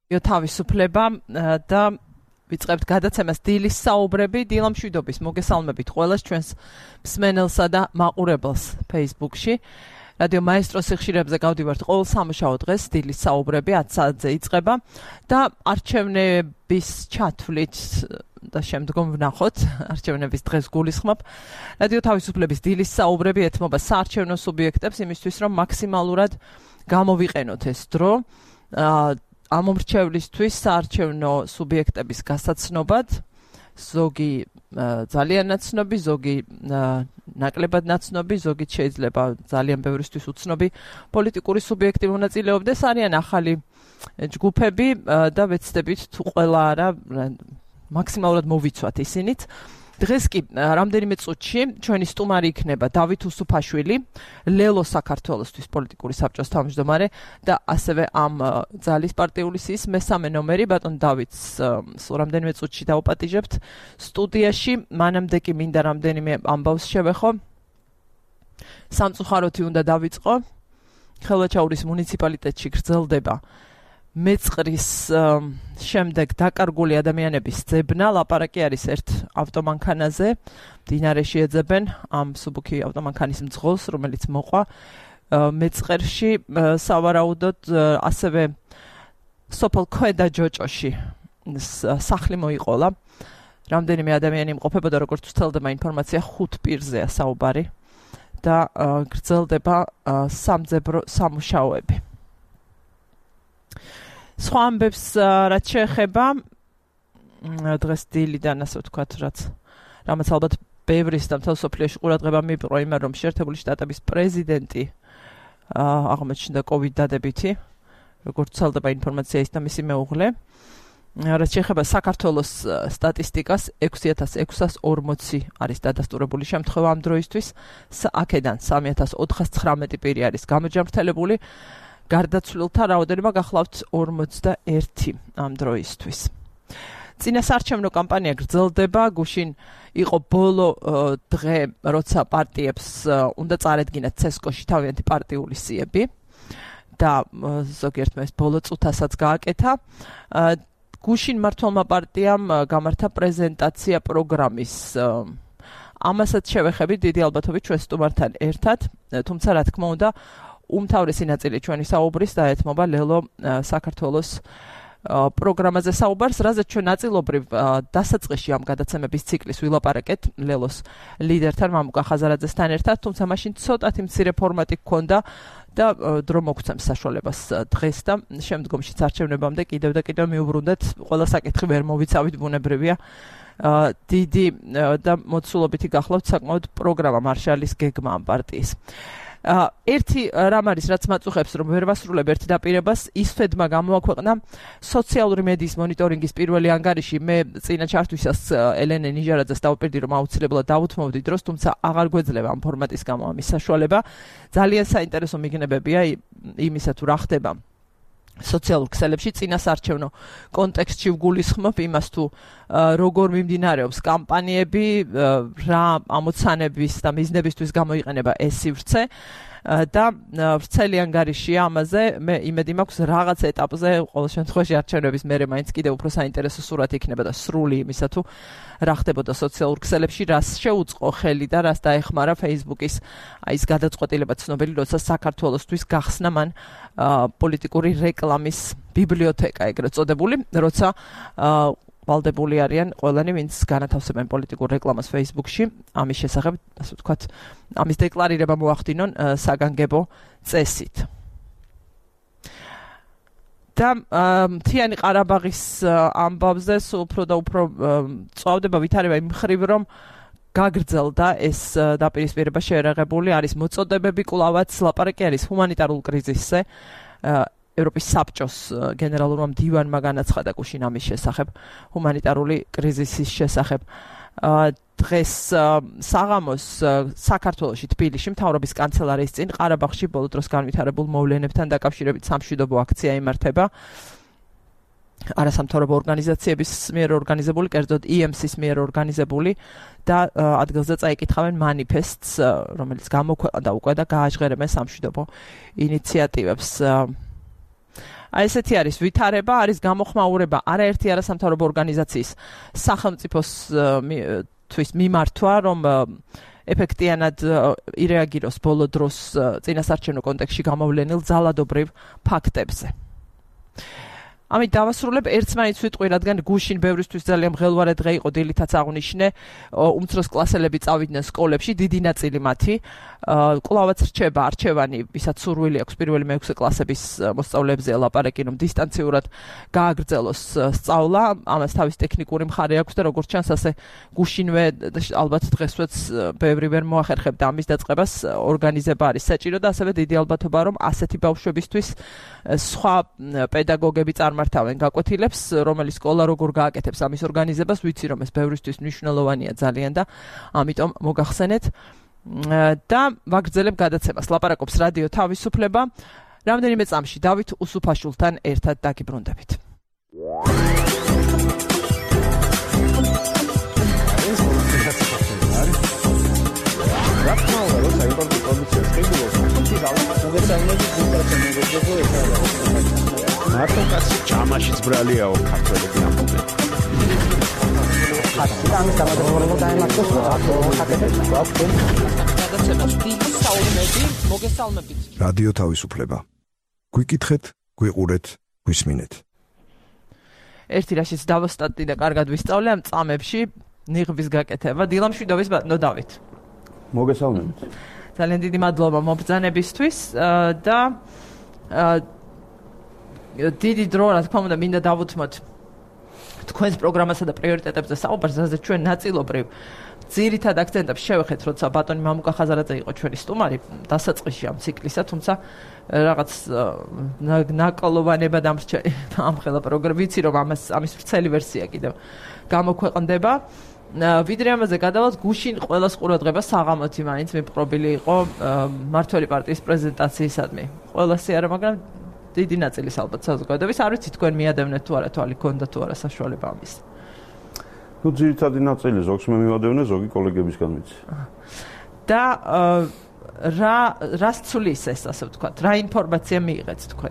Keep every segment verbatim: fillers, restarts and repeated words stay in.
თავისუფლება და ვიწყებთ გადაცემას დილის საუბრები, დილა მშვიდობის მოგესალმებით ყველას ჩვენს მსმენელსა და მაყურებელს Facebook-ში. რადიო მაესტროს სიხშირეებზე გავდივართ ყოველ სამუშაო დღეს დილის საუბრები ათ საათზე იწყება და არჩევნების ჩათვლით და შემდგომ ვნახოთ არჩევნების დღეს გულისხმობ. რადიო თავისუფლების დილის საუბრები ეთმობა საარჩევნო სუბიექტებს იმისთვის რომ მაქსიმალურად გამოვიყენოთ ეს დრო ამ მომრჩევლისთვის საარჩევნო სუბიექტების გასაცნობად, ზოგი ძალიან ნაცნობი, ზოგი ნაკლებად ნაცნობი, ზოგი შეიძლება ძალიან ბევრისთვის უცნობი პოლიტიკური სუბიექტი მონაწილეობდეს, არიან ახალი ჯგუფები და ვეცდებით თუ ყველა არა მაქსიმალურად მოვიცვათ ისინიც. დღეს კი რამდენიმე წუთში ჩვენი სტუმარი იქნება დავით უსუფაშვილი, ლელო საქართველოსთვის პოლიტიკური საბჭოს თავმჯდომარე და ასევე ამ ძალის პარტიული სიის მესამე ნომერი ბატონ დავითს სულ რამდენიმე წუთში დავაპატიჟებთ სტუდიაში. მანამდე კი მინდა რამდენიმე ამბავს შევეხო. სამწუხაროთი უნდა დავიწყო. ხელვაჩაურის მუნიციპალიტეტში გრძელდება მეწყრის შემდეგ დაკარგული ადამიანების ძებნა. ლაპარაკი არის ერთ ავტომანქანაზე, მდინარეში ეძებენ ამ მსუბუქი ავტომანქანის მძღოლს, რომელიც მოყვა მეწყერში. სავარაუდოდ ასევე სოფელ ქვედა ჯოჭოში სახლი მოიყოლა. რამდენიმე ადამიანი იმყოფებოდა, როგორც ვცელდება ინფორმაცია, ხუთ პირზეა საუბარი და გრძელდება სამძებრო სამუშაოები. სხვა ამბებს რაც შეეხება დღეს დილიდან ასე ვთქვათ, რაც რამაც ალბათ ბევრის და მთელ მსოფლიოში ყურადღება მიიპყრო იმან, რომ შეერთებული შტატების პრეზიდენტი აღმოჩნდა კოვიდ დადებითი, როგორც ვრცელდება ინფორმაცია ის და მისი მეუღლე. რაც შეეხება საქართველოს სტატისტიკას, ექვსი ათას ექვსას ორმოცი არის დადასტურებული შემთხვევა ამ დროისთვის, აქედან სამი ათას ოთხასცხრამეტი პირი არის გამოჯანმრთელებული. გარდაცვლილთა რაოდენობა გახლავთ ორმოცდაერთი ამ დროისთვის. წინა საარჩევნო კამპანია გრძელდება, გუშინ იყო ბოლო დღე, როცა პარტიებს უნდა წარედგინათ ცესკოში თავიანთი პარტიული სიები და ზოგიერთმა ეს ბოლო წუთასაც გააკეთა. გუშინ მმართველმა პარტიამ გამართა პრეზენტაცია პროგრამის. ამასაც შევეხებით დიდი ალბათობით ჩვენ სტუმართან ერთად, თუმცა რა თქმა უნდა უმთავრესი ნაწილი ჩვენი საუბრის დაეთმობა ლელო საქართველოს პროგრამაზე საუბარს, რაზეც ჩვენ ნაწილობრივ დასაწყისში ამ გადაცემების ციკლის ვილაპარაკეთ ლელოს ლიდერთან მამუკა ხაზარაძესთან ერთად, თუმცა მაშინ ცოტათი მცირე ფორმატი გქონდა და დრო მოგცემს საშუალებას დღეს და შემდგომშიც არჩევნებამდე კიდევ და კიდევ მიუბრუნდეთ. ყველა საკითხი ვერ მოვიცავით, ბუნებრივია. დიდი და მოცულობითი გახლავთ საკმაოდ პროგრამა მარშალის გეგმა ამ პარტიის. ერთი რამ არის, რაც მაწუხებს, რომ ვერ ვასრულებ ერთ დაპირებას, ისვედმა გამოაქვეყნა სოციალური მედიის მონიტორინგის პირველი ანგარიში. მე წინა ჩართვისას ელენე ნიჟარაძეს დავუპირდი, რომ აუცილებლად დავუთმოვდი დროს, თუმცა აღარ გვეძლევა ამ ფორმატის გამო ამის საშუალება. ძალიან საინტერესო მიგნებებია იმისა თუ რა ხდება სოციალურ ქსელებში, წინა საარჩევნო კონტექსტში ვგულისხმობ იმას თუ როგორ მიმდინარეობს კამპანიები, რა ამოცანების და მიზნებისთვის გამოიყენება ეს სივრცე და ვრცელი ანგარიშია ამაზე. მე იმედი მაქვს რაღაც ეტაპზე ყოველ შემთხვევაში არჩევნების მერე მაინც კიდევ უფრო საინტერესო სურათი იქნება და სრული იმისა თუ რა ხდებოდა სოციალურ ქსელებში, რას შეუწყო ხელი და რას დაეხმარა Facebook-ის აი ეს გადაწყვეტილება ცნობილი, როცა საქართველოსთვის გახსნა მან პოლიტიკური რეკლამის ბიბლიოთეკა ეგრეთ წოდებული, როცა ვალდებული არიან ყველანი, ვინც განათავსებენ პოლიტიკურ რეკლამას Facebook-ში, ამის შესახებ, ასე ვთქვათ, ამის დეკლარირება მოახდინონ საგანგებო წესით. და მთიანი ყარაბაღის ამბავზე სულ უფრო და უფრო წვავდება ვითარება იმ მხრივ, რომ გაგრძელდა ეს დაპირისპირება შეერაღებული არის მოწოდებები კვლავაც ლაპარაკი არის ჰუმანიტარულ კრიზისზე. ევროპის საბჭოს გენერალურმა მდივანმა განაცხადა გუშინ ამის შესახებ, ჰუმანიტარული კრიზისის შესახებ. დღეს საღამოს საქართველოში თბილისში მთავრობის კანცელარიის წინ ყარაბაღში ბოლო დროს განვითარებულ მოვლენებთან დაკავშირებით სამშვიდობო აქცია იმართება. არასამთავრობო ორგანიზაციების მიერ ორგანიზებული, კერძოდ ი ემ სის მიერ ორგანიზებული და ადგილზე წაიკითხავენ მანიფესტს, რომელიც გამოქვეყნდა უკვე და გააჟღერებენ სამშვიდობო ინიციატივებს. აი ესეთი არის ვითარება, არის გამოხმაურება არაერთი არასამთავრობო ორგანიზაციის სახელმწიფოსთვის მიმართვა, რომ ეფექტიანად ირეაგიროს ბოლო დროს წინასარჩევნო კონტექსტში გამოვლენილ ძალადობრივ ფაქტებზე. ამით დავასრულებ ერთმანეთს ვიტყვი, რადგან გუშინ ბევრისთვის ძალიან მღელვარე დღე იყო, დილითაც აღნიშნე, უმცროს კლასელები წავიდნენ სკოლებში, დიდი ნაწილი მათი. კვლავაც რჩება არჩევანი, ვისაც სურვილი აქვს პირველი მეექვსე კლასების მოსწავლეებზე ელაპარაკი, რომ დისტანციურად გააგრძელოს სწავლა, ამას თავის ტექნიკური მხარე აქვს და როგორც ჩანს, ასე გუშინვე ალბათ დღესვეც ბევრი ვერ მოახერხებდა ამის დაწყებას, ორგანიზება არის საჭირო და ასევე დიდი ალბათობა, რომ ასეთი ბავშვებისთვის სხვა პედაგოგები წარმართავენ გაკვეთილებს, რომელი სკოლა როგორ გააკეთებს ამის ორგანიზებას, ვიცი რომ ეს ბევრისთვის მნიშვნელოვანია ძალიან და ამიტომ მოგახსენეთ და ვაგრძელებ გადაცემას. ლაპარაკობს რადიო თავისუფლება. რამდენიმე წამში დავით უსუფაშვილთან ერთად დაგიბრუნდებით. მარტო კაცი ჭამაშიც ბრალიაო ქართველები ამბობენ. ამის დამადრობრება დაემართოს აკეთებს გვაქვს გადაცემას დიდი საუბნები მოგესალმებით. რადიო თავისუფლება. გვიკითხეთ, გვიყურეთ, გვისმინეთ. ერთი რაშიც დავოსტატდი და კარგად ვისწავლე ამ წამებში ნიღბის გაკეთება. დილამშვიდობის ბატონო დავით. მოგესალმებით. ძალიან დიდი მადლობა მობრძანებისთვის და დიდი დრო რა თქმა უნდა მინდა დავუთმოთ თქვენს პროგრამასა და პრიორიტეტებზე საუბარს, რაზეც ჩვენ ნაწილობრივ ძირითად აქცენტებს შევეხეთ, როცა ბატონი მამუკა ხაზარაძე იყო ჩვენი სტუმარი დასაწყისში ამ ციკლისა, თუმცა რაღაც ნაკოლოვანება დამრჩა ამხელა პროგრამა, ვიცი რომ ამას ამის ვრცელი ვერსია კიდევ გამოქვეყნდება. ვიდრე ამაზე გადავალთ, გუშინ ყველას ყურადღება საღამოთი მაინც მიპყრობილი იყო მმართველი პარტიის პრეზენტაციისადმი. ყველასი არა, მაგრამ დიდი ნაწილის ალბათ საზოგადოების, არ ვიცი თქვენ მიადევნეთ თუ არა, თვალი გქონდა თუ არა საშუალება ამის. ну ძირითადი ნაწილი ზოგს მე მივადევნე, ზოგი კოლეგებისგან ვიცი. და რა რას ცulis ეს ასე ვთქვათ, რა ინფორმაცია მიიღეთ თქვენ?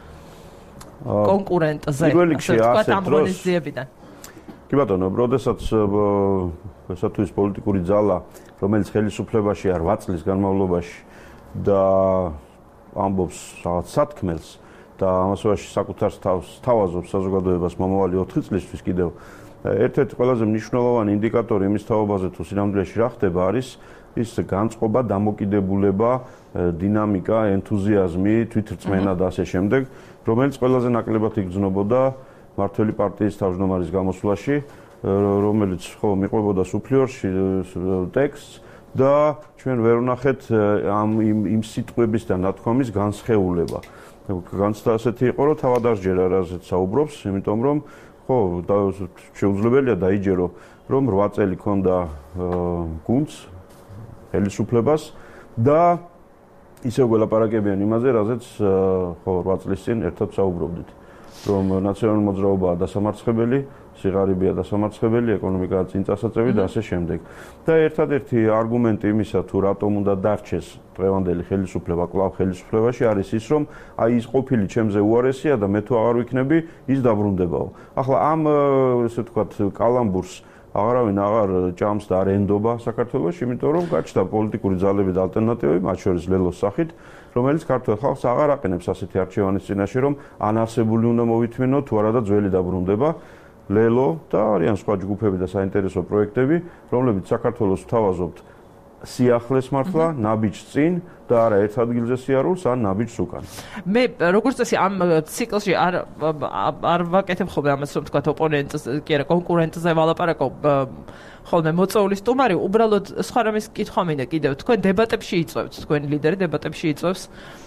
კონკურენტზე, ასე ვთქვათ, ამ ღონისძიებიდან. კი ბატონო, როდესაც ესათვის პოლიტიკური ძალა, რომელიც ხელისუფლებაში არ რვა წლის განმავლობაში და ამბობს რაღაც სათქმელს და ამასობაში საკუთარ თავს თავაზობს საზოგადოებას მომავალი ოთხი წლისთვის კიდევ ერთ-ერთი ყველაზე მნიშვნელოვანი ინდიკატორი იმის თაობაზე თუ სინამდვილეში რა ხდება არის ის განწყობა, დამოკიდებულება, დინამიკა, ენთუზიაზმი, თვითრწმენა და ასე შემდეგ, რომელიც ყველაზე ნაკლებად იგრძნობოდა მმართველი პარტიის თავმჯდომარის გამოსვლაში, რომელიც ხო მიყვებოდა სუფლიორში ტექსტს და ჩვენ ვერ ვნახეთ ამ იმ სიტყვების და ნათქვამის განსხეულება. განცდა ასეთი იყო, რომ თავადასჯერა რაზეც საუბრობს, იმიტომ რომ ხო შეუძლებელია დაიჯერო, რომ რვა წელი ქონდა გუნდს ხელისუფლებას და ისევ გველაპარაკებიან იმაზე, რაზეც ხო რვა წლის წინ ერთად საუბრობდით, რომ ნაციონალური მოძრაობაა დასამარცხებელი, სიღარიბეა დასამარცხებელი, ეკონომიკაა წინ წასაწევი და ასე შემდეგ. და ერთადერთი არგუმენტი იმისა, თუ რატომ უნდა დარჩეს დღევანდელი ხელისუფლება კვლავ ხელისუფლებაში არის ის, რომ აი ის ყოფილი ჩემზე უარესია და მე თუ აღარ ვიქნები, ის დაბრუნდებაო. ახლა ამ ესე ვთქვათ კალამბურს აღარავინ აღარ ჭამს და არ ენდობა საქართველოში, იმიტომ რომ გაჩნდა პოლიტიკური ძალები და ალტერნატივები, მათ შორის ლელოს სახით, რომელიც ქართულ ხალხს აღარ აყენებს ასეთი არჩევანის წინაშე, რომ ან არსებული უნდა მოვითმინო, თუ არა და ძველი დაბრუნდება. ლელო და არიან სხვა ჯგუფები და საინტერესო პროექტები, რომლებიც საქართველოს ვთავაზობთ სიახლეს მართლა, ნაბიჯს წინ და არა ერთ ადგილზე სიარულს, ან ნაბიჯს უკან. მე როგორც წესი ამ ციკლში არ არ ვაკეთებ ხოლმე ამას, რომ თქვა ოპონენტს, კი არა, კონკურენტზე ვალაპარაკობ ხოლმე მოწვეული სტუმარი, უბრალოდ სხვა რამის კითხვა მინდა კიდევ, თქვენ დებატებში იწვევთ, თქვენი ლიდერი დებატებში იწვევს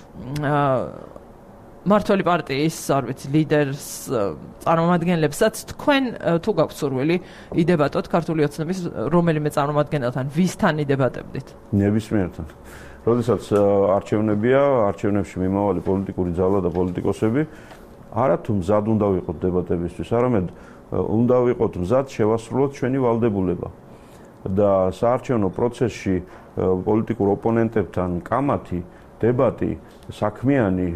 მმართველი პარტიის, არ ვიცი, ლიდერს, წარმომადგენლებსაც, თქვენ თუ გაქვთ სურვილი იდებატოთ ქართული ოცნების რომელიმე წარმომადგენელთან, ვისთან იდებატებდით? ნებისმიერთან. როდესაც არჩევნებია, არჩევნებში მიმავალი პოლიტიკური ძალა და პოლიტიკოსები, არა თუ მზად უნდა ვიყოთ დებატებისთვის, არამედ უნდა ვიყოთ მზად შევასრულოთ ჩვენი ვალდებულება. და საარჩევნო პროცესში პოლიტიკურ ოპონენტებთან კამათი დებატი, საქმიანი,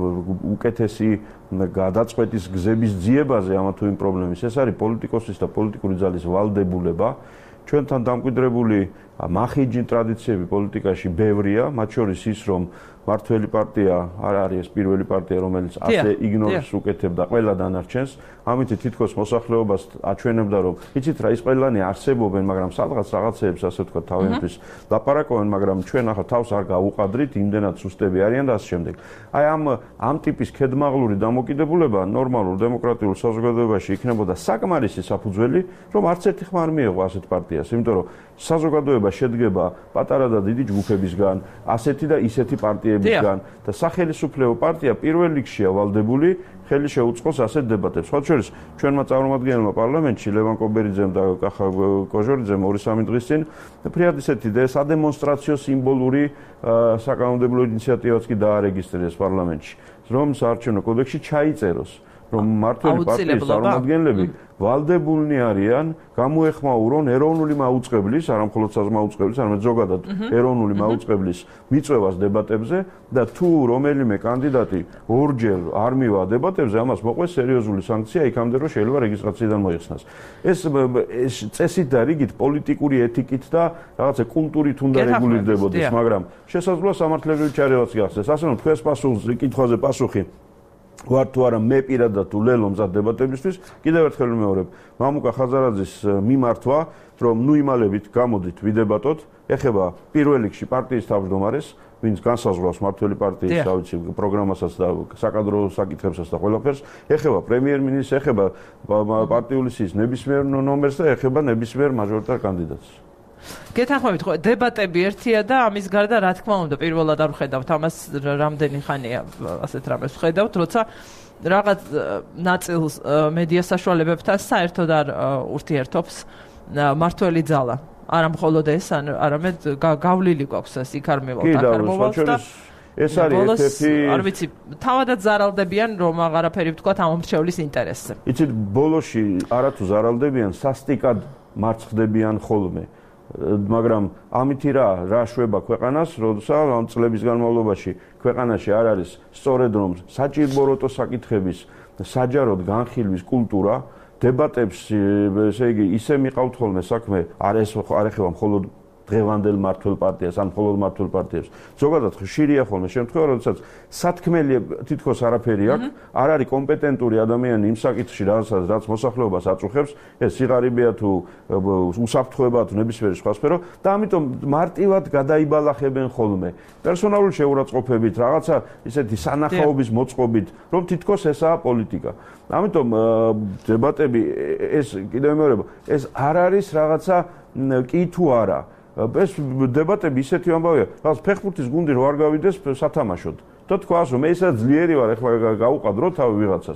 უკეთესი გადაწყვეტის გზების ძიებაზე ამა თუ იმ პრობლემის. ეს არის პოლიტიკოსის და პოლიტიკური ძალის ვალდებულება. ჩვენთან დამკვიდრებული მახიჯი ტრადიციები პოლიტიკაში ბევრია, მათ შორის ის, რომ მართველი პარტია არ არის პირველი პარტია, რომელიც ასე იგნორს უკეთებდა ყველა დანარჩენს. ამით თითქოს მოსახლეობას აჩვენებდა, რომ იცით რა, ის ყველანი არსებობენ, მაგრამ სადღაც რაღაცეებს ასე ვთქვათ თავიანთვის ლაპარაკობენ, მაგრამ ჩვენ ახლა თავს არ გავუყადრით, იმდენად სუსტები არიან და ასე შემდეგ. აი ამ ამ ტიპის ქედმაღლური დამოკიდებულება ნორმალურ დემოკრატიულ საზოგადოებაში იქნებოდა საკმარისი საფუძველი, რომ არც ერთი ხმა არ მიეღო ასეთ პარტიას, იმიტომ რომ საზოგადოება შედგება პატარა და დიდი ჯგუფებისგან, ასეთი და ისეთი პარტიებისგან და სახელმწიფო პარტია პირველ რიგშია ვალდებული ხელი შეუწყოს ასეთ დებატებს. სხვა შორის ჩვენმა წარმომადგენელმა პარლამენტში ლევან კობერიძემ და კახა კოჟორიძემ ორი სამი დღის წინ ფრიად ისეთი და სადემონსტრაციო სიმბოლური საკანონმდებლო ინიციატივაც კი დაარეგისტრირეს პარლამენტში, რომ საარჩევნო კოდექსში ჩაიწეროს, რომ მმართველი პარტიის წარმომადგენლები ვალდებულნი არიან გამოეხმაურონ ეროვნული მაუწყებლის, არა მხოლოდ საზმაუწყებლის, არამედ ზოგადად ეროვნული მაუწყებლის მიწვევას დებატებზე და თუ რომელიმე კანდიდატი ორჯერ არ მივა დებატებზე, ამას მოყვეს სერიოზული სანქცია იქამდე, რომ შეიძლება რეგისტრაციიდან მოიხსნას. ეს ეს წესით და რიგით პოლიტიკური ეთიკით და რაღაცა კულტურით უნდა რეგულირდებოდეს, მაგრამ შესაძლოა სამართლებრივი ჩარევაც გახდეს. ასე რომ თქვენს პასუხს კითხვაზე პასუხი ვარ თუ არა მე პირადად თუ ლელო მზად დებატებისთვის, კიდევ ერთხელ ვიმეორებ, მამუკა ხაზარაძის მიმართვა, რომ ნუ იმალებით გამოდით ვიდებატოთ, ეხება პირველ რიგში პარტიის თავმჯდომარეს, ვინც განსაზღვრავს მმართველი პარტიის თავისი პროგრამასაც და საკადრო საკითხებსაც და ყველაფერს, ეხება პრემიერ-მინისტრს, ეხება პარტიული სიის ნებისმიერ ნომერს და ეხება ნებისმიერ მაჟორიტარ კანდიდატს. გეთანხმებით, ხო, დებატები ერთია და ამის გარდა რა თქმა უნდა პირველად არ ვხედავთ ამას რამდენი ხანია ასეთ რამეს ვხედავთ, როცა რაღაც ნაწილს მედია საშუალებებთან საერთოდ არ ურთიერთობს მართველი ძალა. არა მხოლოდ ეს, არამედ გავლილი გვაქვს ეს იქ არ მივალთ, აქ არ მოვალთ და ეს არის ერთ-ერთი არ ვიცი, თავადაც ზარალდებიან რომ აღარაფერი ვთქვათ ამ მომრჩევლის ინტერესზე. იცით, ბოლოში არათუ ზარალდებიან, სასტიკად მარცხდებიან ხოლმე. მაგრამ ამითი რა რა შვება ქვეყანას, როდესაც ამ წლების განმავლობაში ქვეყანაში არ არის სწორედ რომ საჭიროებო საკითხების საჯაროდ განხილვის კულტურა, დებატებს, ესე იგი, ისე მიყავთ ხოლმე საქმე, არ ეს არ ეხება მხოლოდ დღევანდელ მმართველ პარტიას, ან მხოლოდ მმართველ პარტიებს. ზოგადად ხშირია ხოლმე შემთხვევა, როდესაც სათქმელი თითქოს არაფერი აქვს, არ არის კომპეტენტური ადამიანი იმ საკითხში, რასაც რაც მოსახლეობას აწუხებს, ეს სიღარიბეა თუ უსაფრთხოებაა თუ ნებისმიერი სხვა სფერო და ამიტომ მარტივად გადაიბალახებენ ხოლმე. პერსონალური შეურაცხყოფებით, რაღაცა ისეთი სანახაობის მოწყობით, რომ თითქოს ესაა პოლიტიკა. ამიტომ დებატები ეს კიდევ მეორე, ეს არ არის რაღაცა კი თუ არა. ეს დებატები ისეთი ამბავია, რაღაც ფეხბურთის გუნდი რო არ გავიდეს სათამაშოდ. და თქვას რომ ესა ძლიერი ვარ, ეხლა გაუყადრო თავი ვიღაცას.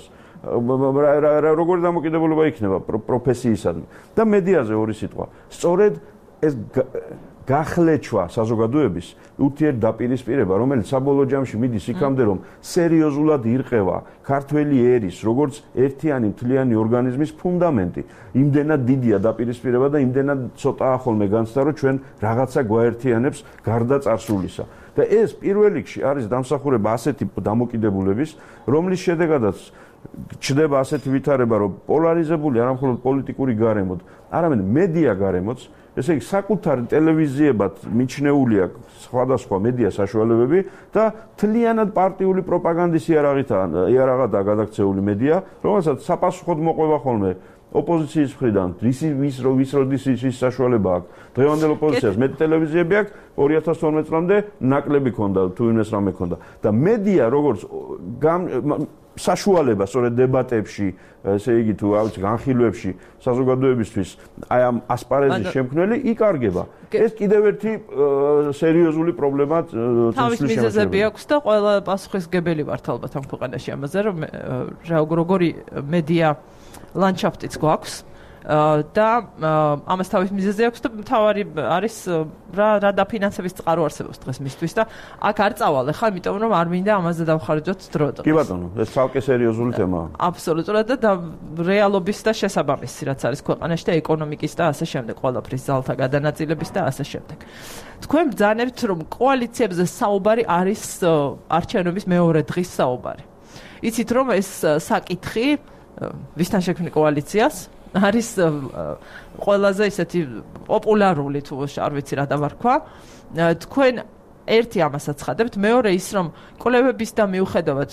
როგორი დამოკიდებულება იქნება პროფესიისადმი. და მედიაზე ორი სიტყვა. სწორედ ეს გახლეჩვა საზოგადოების ურთიერთდაპირისპირება, რომელიც საბოლოო ჯამში მიდის იქამდე, რომ სერიოზულად ირყევა ქართველი ერის, როგორც ერთიანი მთლიანი ორგანიზმის ფუნდამენტი. იმდენად დიდია დაპირისპირება და იმდენად ცოტაა ხოლმე განცდა, რომ ჩვენ რაღაცა გვაერთიანებს გარდა წარსულისა. და ეს პირველ რიგში არის დამსახურება ასეთი დამოკიდებულების, რომლის შედეგადაც ჩდება ასეთი ვითარება, რომ პოლარიზებული არა მხოლოდ პოლიტიკური გარემოდ, არამედ მედია გარემოც, ესე იგი საკუთარი ტელევიზიებად მიჩნეული აქვს სხვადასხვა მედია საშუალებები და თლიანად პარტიული პროპაგანდის იარაღითაა იარაღადაა გადაქცეული მედია, რომელსაც საპასუხოდ მოყვება ხოლმე ოპოზიციის მხრიდან, ვის ვის ვის როდის ის საშუალება აქვს. დღევანდელ ოპოზიციას მეტ ტელევიზიები აქვს, ორი ათას თორმეტ წლამდე ნაკლები ქონდა, თუ იმეს რამე ქონდა. და მედია როგორც საშუალება სწორედ დებატებში, ესე იგი თუ ავიც განხილვებში საზოგადოებისთვის აი ამ ასპარეზის შემქმნელი იკარგება. ეს კიდევ ერთი სერიოზული პრობლემა თავის მიზეზები აქვს და ყველა პასუხისგებელი ვართ ალბათ ამ ქვეყანაში ამაზე, რომ როგორი მედია ლანდშაფტიც გვაქვს, და ამას თავის მიზეზი აქვს და მთავარი არის რა რა დაფინანსების წყარო არსებობს დღეს მისთვის და აქ არ წავალ ხა იმიტომ რომ არ მინდა ამაზე დავხარჯოთ დრო დღეს. კი ბატონო, ეს ცალკე სერიოზული თემაა. აბსოლუტურად და რეალობის და შესაბამისი რაც არის ქვეყანაში და ეკონომიკის და ასე შემდეგ ყველაფრის ძალთა გადანაწილების და ასე შემდეგ. თქვენ ბრძანებთ რომ კოალიციებზე საუბარი არის არჩევნების მეორე დღის საუბარი. იცით რომ ეს საკითხი ვისთან შექმნი კოალიციას არის ყველაზე ისეთი პოპულარული თუ არ ვიცი რა დავარქვა. თქვენ ერთი ამასაც ხადებთ, მეორე ის რომ კვლევების და მიუხედავად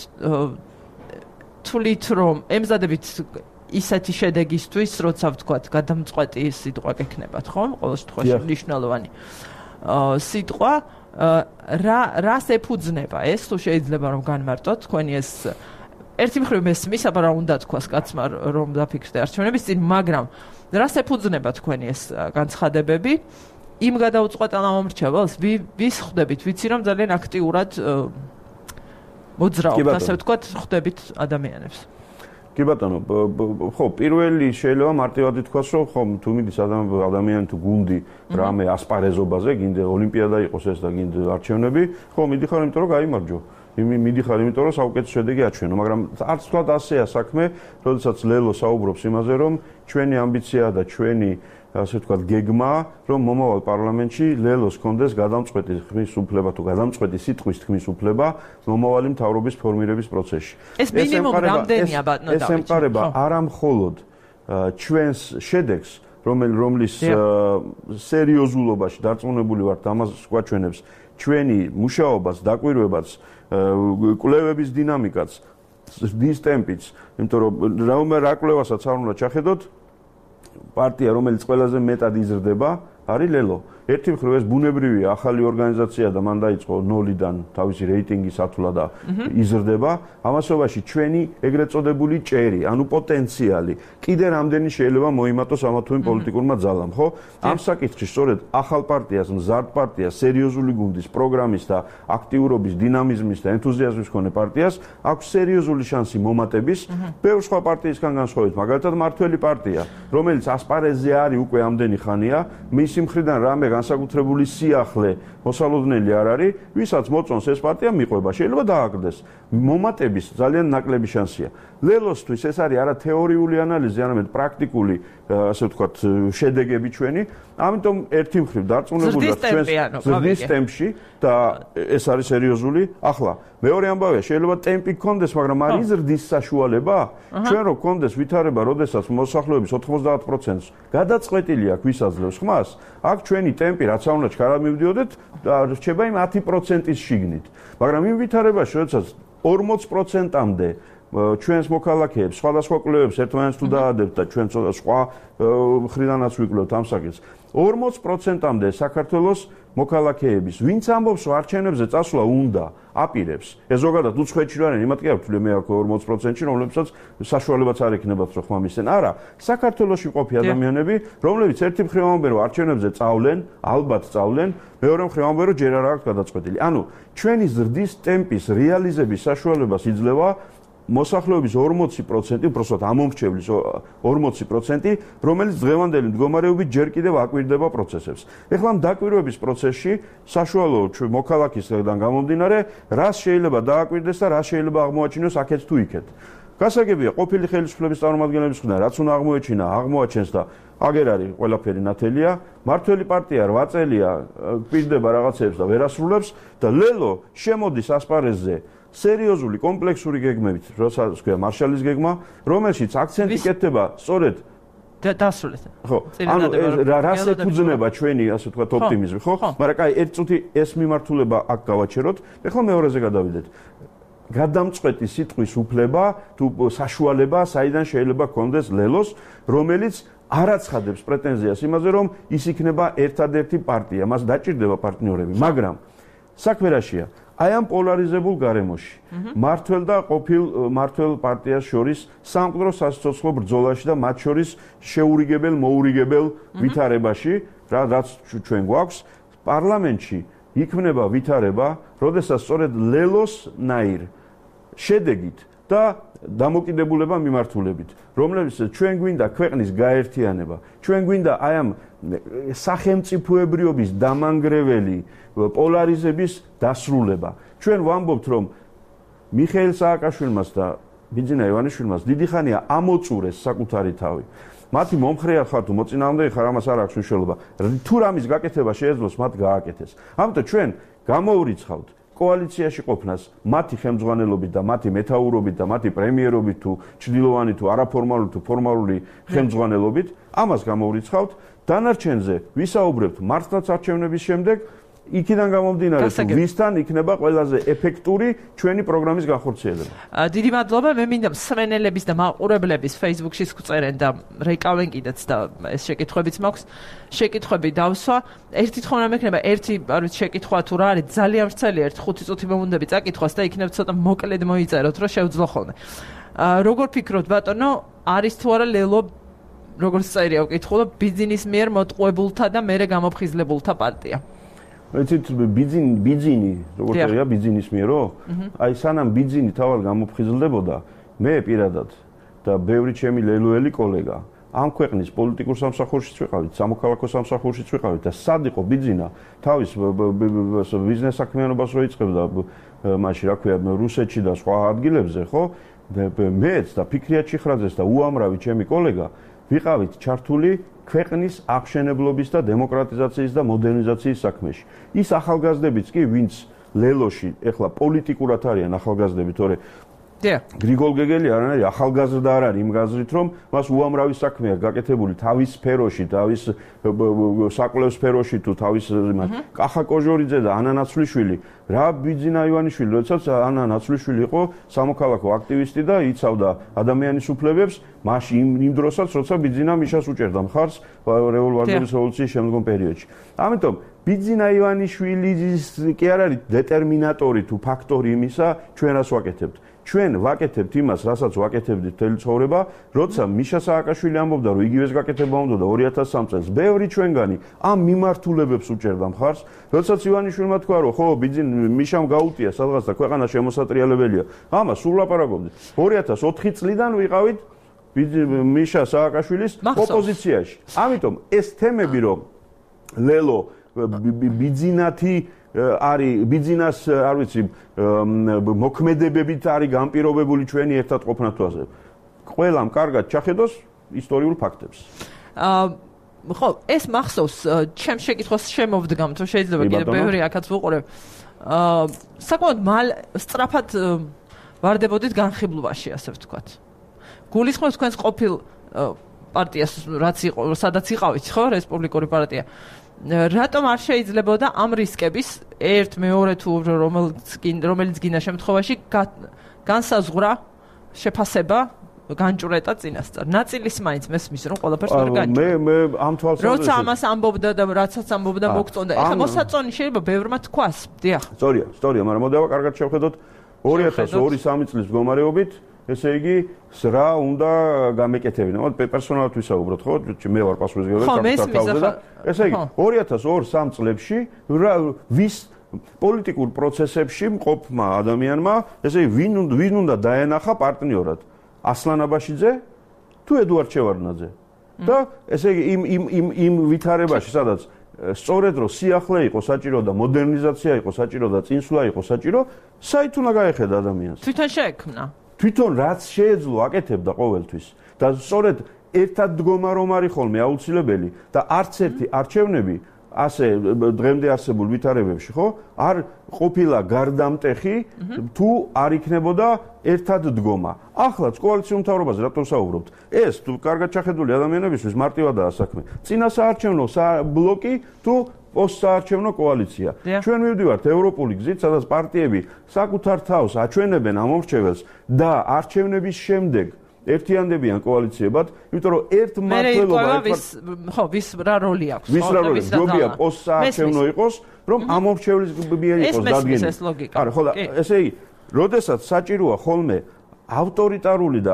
თვლით რომ ემზადებით ისეთი შედეგისთვის, როცა ვთქვათ, გადამწყვეტი სიტყვა გექნებათ, ხო? ყოველ შემთხვევაში მნიშვნელოვანი სიტყვა რა რას ეფუძნება ეს თუ შეიძლება რომ განმარტოთ თქვენი ეს ერთი მხრივ მესმის, აბა რა უნდა თქვას კაცმა რომ დაფიქრდე არჩევნების წინ, მაგრამ რას ეფუძნება თქვენი ეს განცხადებები იმ გადაუწყვეტელ ამომრჩეველს, ვის ხვდებით, ვიცი რომ ძალიან აქტიურად მოძრაობთ, ასე ვთქვათ, ხვდებით ადამიანებს. კი ბატონო, ხო, პირველი შეიძლება მარტივად ითქვას, რომ ხო, თუ მიდის ადამიანი თუ გუნდი რამე ასპარეზობაზე, გინდა ოლიმპიადა იყოს ეს და გინდა არჩევნები, ხო, მიდიხარ, იმიტომ რომ გაიმარჯვო. იმი მიდიხარ, იმიტომ რომ საუკეთესო შედეგი აჩვენო, მაგრამ არც თქვა ასეა საქმე, როდესაც ლელო საუბრობს იმაზე, რომ ჩვენი ამბიცია და ჩვენი ასე ვთქვათ, გეგმა, რომ მომავალ პარლამენტში ლელოს კონდეს გადამწყვეტი ხმის უფლება თუ გადამწყვეტი სიტყვის თქმის უფლება მომავალი მთავრობის ფორმირების პროცესში. ეს მინიმუმ რამდენია ბატონო დავით? ეს ემყარება არა მხოლოდ ჩვენს შედეგს, რომლის სერიოზულობაში დარწმუნებული ვართ, ამას გვაჩვენებს ჩვენი მუშაობას, დაკვირვებაც, კვლევების დინამიკაც, ზრდის ტემპიც, იმიტომ რომ რაიმე რა კვლევასაც არ უნდა ჩახედოთ, პარტია, რომელიც ყველაზე მეტად იზრდება, არის ლელო. ერთი მხრივ ეს ბუნებრივია, ახალი ორგანიზაცია და მან დაიწყო ნოლიდან თავისი რეიტინგი სათვლა და იზრდება. ამასობაში ჩვენი ეგრეთ წოდებული ჭერი, ანუ პოტენციალი, კიდე რამდენი შეიძლება მოიმატოს ამა თუ იმ პოლიტიკურმა ძალამ, ხო? ამ საკითხში სწორედ ახალ პარტიას, მზარდ პარტიას, სერიოზული გუნდის, პროგრამის და აქტიურობის, დინამიზმის და ენთუზიაზმის მქონე პარტიას აქვს სერიოზული შანსი მომატების, ბევრ სხვა პარტიისგან განსხვავებით, მაგალითად მართველი პარტია, რომელიც ასპარეზზე არის უკვე ამდენი ხანია, მისი მხრიდან რამე განსაკუთრებული სიახლე მოსალოდნელი არ არის, ვისაც მოწონს ეს პარტია მიყვება, შეიძლება დააგდეს. მომატების ძალიან ნაკლები შანსია. ლელოსთვის ეს არის არა თეორიული ანალიზი, არამედ პრაქტიკული, ასე ვთქვათ, შედეგები ჩვენი. ამიტომ ერთი მხრივ დარწმუნებული ვართ ჩვენს ზრდის ტემპში და ეს არის სერიოზული. ახლა მეორე ამბავია, შეიძლება ტემპი გქონდეს, მაგრამ არის ზრდის საშუალება? ჩვენ რო გქონდეს ვითარება, როდესაც მოსახლეობის ოთხმოცდაათ პროცენტს გადაწყვეტილი აქვს ვისაძლევს ხმას, აქ ჩვენი ტემპი რაც არ უნდა ჩქარად მივდიოდეთ, რჩება იმ ათი პროცენტის შიგნით. მაგრამ იმ ვითარებაში, როდესაც ორმოც პროცენტამდე ჩვენს მოქალაქეებს, სხვადასხვა კვლევებს ერთმანეთს თუ დაადებთ და ჩვენ სხვა მხრიდანაც ვიკვლევთ ამ საკითხს, ორმოც პროცენტამდე საქართველოს მოქალაქეების, ვინც ამბობს, რომ არჩევნებზე წასვლა უნდა, აპირებს. ეს ზოგადად უცხოეთში რა არის, იმათ კი არ ვთვლი მე აქ ორმოც პროცენტში, რომლებსაც საშუალებაც არ ექნებათ, რომ ხმა მისცენ. არა, საქართველოში მყოფი ადამიანები, რომლებიც ერთი მხრივ ამბობენ, რომ არჩევნებზე წავლენ, ალბათ წავლენ, მეორე მხრივ ამბობენ, რომ ჯერ არ აქვს გადაწყვეტილი. ანუ ჩვენი ზრდის ტემპის რეალიზების საშუალებას იძლევა მოსახლეობის ორმოცი პროცენტი, უბრალოდ ამომრჩევლის ორმოცი პროცენტი, რომელიც დღევანდელი მდგომარეობით ჯერ კიდევ აკვირდება პროცესებს. ეხლა ამ დაკვირვების პროცესში საშუალო მოქალაქისგან გამომდინარე, რას შეიძლება დააკვირდეს და რა შეიძლება აღმოაჩინოს აქეთ თუ იქეთ. გასაგებია, ყოფილი ხელისუფლების წარმომადგენლების მხრიდან რაც უნდა აღმოეჩინა, აღმოაჩენს და აგერ არის ყველაფერი ნათელია. მართველი პარტია რვა წელია კვირდება რაღაცებს და ვერ ასრულებს და ლელო შემოდის ასპარეზზე სერიოზული კომპლექსური გეგმებით, როცა თქვია მარშალის გეგმა, რომელშიც აქცენტი კეთდება სწორედ დასრულეთ. ხო, ანუ რას ეფუძნება ჩვენი, ასე ვთქვათ, ოპტიმიზმი, ხო? მაგრამ კაი, ერთ წუთი ეს მიმართულება აქ გავაჩეროთ, ეხლა მეორეზე გადავიდეთ. გადამწყვეტი სიტყვის უფლება თუ საშუალება, საიდან შეიძლება გქონდეს ლელოს, რომელიც არ აცხადებს პრეტენზიას იმაზე, რომ ის იქნება ერთადერთი პარტია, მას დაჭირდება პარტნიორები, მაგრამ საქმე რაშია? აი ამ პოლარიზებულ გარემოში მართველ და ყოფილ მართველ პარტიას შორის სამკვდრო სასიცოცხლო ბრძოლაში და მათ შორის შეურიგებელ მოურიგებელ ვითარებაში, რაც ჩვენ გვაქვს, პარლამენტში იქმნება ვითარება, როდესაც სწორედ ლელოს ნაირ შედეგით და დამოკიდებულება მიმართულებით, რომლებიც ჩვენ გვინდა ქვეყნის გაერთიანება, ჩვენ გვინდა აი ამ სახელმწიფოებრიობის დამანგრეველი პოლარიზების დასრულება. ჩვენ ვამბობთ, რომ მიხეილ სააკაშვილმას და ბიძინა ივანიშვილმას დიდი ხანია ამოწურეს საკუთარი თავი. მათი მომხრეა ხარ თუ მოწინააღმდეგე ხარ, ამას არ აქვს მნიშვნელობა. თუ რამის გაკეთება შეეძლოს, მათ გააკეთეს. ამიტომ ჩვენ გამოურიცხავთ კოალიციაში ყოფნას მათი ხელმძღვანელობით და მათი მეთაურობით და მათი პრემიერობით თუ ჩრდილოვანი თუ არაფორმალური თუ ფორმალური ხელმძღვანელობით, ამას გამოურიცხავთ. დანარჩენზე ვისაუბრებთ მართლმსაჩვენების შემდეგ, იქიდან გამომდინარე, ვისთან იქნება ყველაზე ეფექტური ჩვენი პროგრამის განხორციელება. დიდი მადლობა, მე მინდა მსმენელების და მაყურებლების Facebook-ში გვწერენ და რეკავენ კიდეც და ეს შეკითხვებიც მაქვს. შეკითხვები დავსვა. ერთი თხოვნა მექნება, ერთი, არ ვიცი, შეკითხვა თუ რა არის, ძალიან ვრცელი, ერთი ხუთი წუთი მომუნდები წაკითხვას და იქნებ ცოტა მოკლედ მოიწეროთ, რომ შევძლო ხოლმე. როგორ ფიქრობთ, ბატონო, არის თუ არა ლელო, როგორც წერია ვკითხულობ, ბიძინის მიერ მოტყუებულთა და მერე გამოფხიზლებულთა პარტია? ეცით ბიძინი ბიძინი როგორც წერია ბიძინის მიერო? აი სანამ ბიძინი თავად გამოფხიზლდებოდა, მე პირადად და ბევრი ჩემი ლელოელი კოლეგა ამ ქვეყნის პოლიტიკურ სამსახურშიც ვიყავით, სამოქალაქო სამსახურშიც ვიყავით და სად იყო ბიძინა თავის ბიზნეს საქმიანობას რო იწყებდა მაშინ რა ქვია რუსეთში და სხვა ადგილებზე, ხო? მეც და ფიქრია ჩიხრაძეს და უამრავი ჩემი კოლეგა ვიყავით ჩართული ქვეყნის აღშენებლობის და დემოკრატიზაციის და მოდერნიზაციის საქმეში. ის ახალგაზრდებიც კი, ვინც ლელოში ეხლა პოლიტიკურად არიან ახალგაზრდები, თორე გრიგოლ გეგელი არ არის ახალგაზრდა არ არის იმ გაზრით, რომ მას უამრავი საქმე აქვს გაკეთებული თავის სფეროში, თავის საკვლევ სფეროში თუ თავის კახა კოჟორიძე და ანა ნაცვლიშვილი, რა ბიძინა ივანიშვილი, როდესაც ანა ნაცვლიშვილი იყო სამოქალაქო აქტივისტი და იცავდა ადამიანის უფლებებს, მაშინ იმ დროსაც, როცა ბიძინა მიშას უჭერდა მხარს რევოლუციის რევოლუციის შემდგომ პერიოდში. ამიტომ ბიძინა ივანიშვილი კი არ არის დეტერმინატორი თუ ფაქტორი იმისა, ჩვენ რას ვაკეთებთ. ჩვენ ვაკეთებთ იმას, რასაც ვაკეთებდით მთელი ცხოვრება, როცა მიშა სააკაშვილი ამბობდა, რომ იგივეს გაკეთება უნდა და ორი ათას სამი წელს ბევრი ჩვენგანი ამ მიმართულებებს უჭერდა მხარს, როდესაც ივანიშვილმა თქვა, რომ ხო, ბიძინ მიშამ გაუტია სადღაც და ქვეყანა შემოსატრიალებელია. ამას სულ ლაპარაკობდით. ორი ათას ოთხი წლიდან ვიყავით მიშა სააკაშვილის ოპოზიციაში. ამიტომ ეს თემები, რომ ლელო ბიძინათი არის ბიძინას არ ვიცი მოქმედებებით არის განპირობებული ჩვენი ერთად ყოფნა თვალზე. ყველამ კარგად ჩახედოს ისტორიულ ფაქტებს. აა ხო, ეს მახსოვს ჩემ შეკითხვას შემოვდგამ, თუ შეიძლება კიდევ ბევრი აქაც ვუყურებ. აა საკმაოდ სწრაფად ვარდებოდით განხილვაში, ასე ვთქვათ. გულისხმობს თქვენს ყოფილ პარტიას, რაც იყო, სადაც იყავით, ხო, რესპუბლიკური პარტია. რატომ არ შეიძლებოდა ამ რისკების ერთ მეორე თუ რომელიც რომელიც გინდა შემთხვევაში განსაზღვრა შეფასება განჭვრეტა წინასწარ. ნაწილის მაინც მესმის რომ ყველაფერს ვერ განჭვრეტა. მე მე ამ თვალსაზრისით როცა ამას ამბობდა და რაცაც ამბობდა მოგწონდა. ეხლა მოსაწონი შეიძლება ბევრმა თქვას. დიახ. სწორია, სწორია, მაგრამ მოდავა კარგად შევხედოთ ორი ათას ორი სამი წლის მდგომარეობით, ესე იგი რა უნდა გამეკეთებინა. მოდ პერსონალად ვისაუბროთ, ხო? მე ვარ პასუხისმგებელი საქართველოსზე და ესე იგი ორი ათას ორი სამი წლებში ვის პოლიტიკურ პროცესებში მყოფმა ადამიანმა, ესე იგი ვინ ვინ უნდა დაენახა პარტნიორად? ასლან აბაშიძე თუ ედუარდ შევარდნაძე? და ესე იგი იმ იმ იმ იმ ვითარებაში, სადაც სწორედ რომ სიახლე იყო საჭირო და მოდერნიზაცია იყო საჭირო და წინსვლა იყო საჭირო, საით უნდა გაეხედა ადამიანს? თვითონ შეექმნა. თვითონ რაც შეეძლო აკეთებდა ყოველთვის და სწორედ ერთად დგომა რომ არის ხოლმე აუცილებელი და არც ერთი არჩევნები ასე დღემდე არსებულ ვითარებებში, ხო, არ ყოფილა გარდამტეხი თუ არ იქნებოდა ერთად დგომა. ახლაც კოალიციურ მთავრობაზე რატომ საუბრობთ? ეს თუ კარგად ჩახედული ადამიანებისთვის მარტივადაა საქმე. წინა საარჩევნო ბლოკი თუ პოსტსაარჩევნო კოალიცია. ჩვენ მივდივართ ევროპული გზით, სადაც პარტიები საკუთარ თავს აჩვენებენ ამორჩეველს და არჩევნების შემდეგ ერთიანდებიან კოალიციებად, იმიტომ რომ ერთ მმართველობა ხო, ვის რა როლი აქვს? ვის რა როლი? ჯობია პოსტსაარჩევნო იყოს, რომ ამორჩევლის მიერ იყოს დადგენილი. არა, ხო და ესე იგი, როდესაც საჭიროა ხოლმე ავტორიტარული და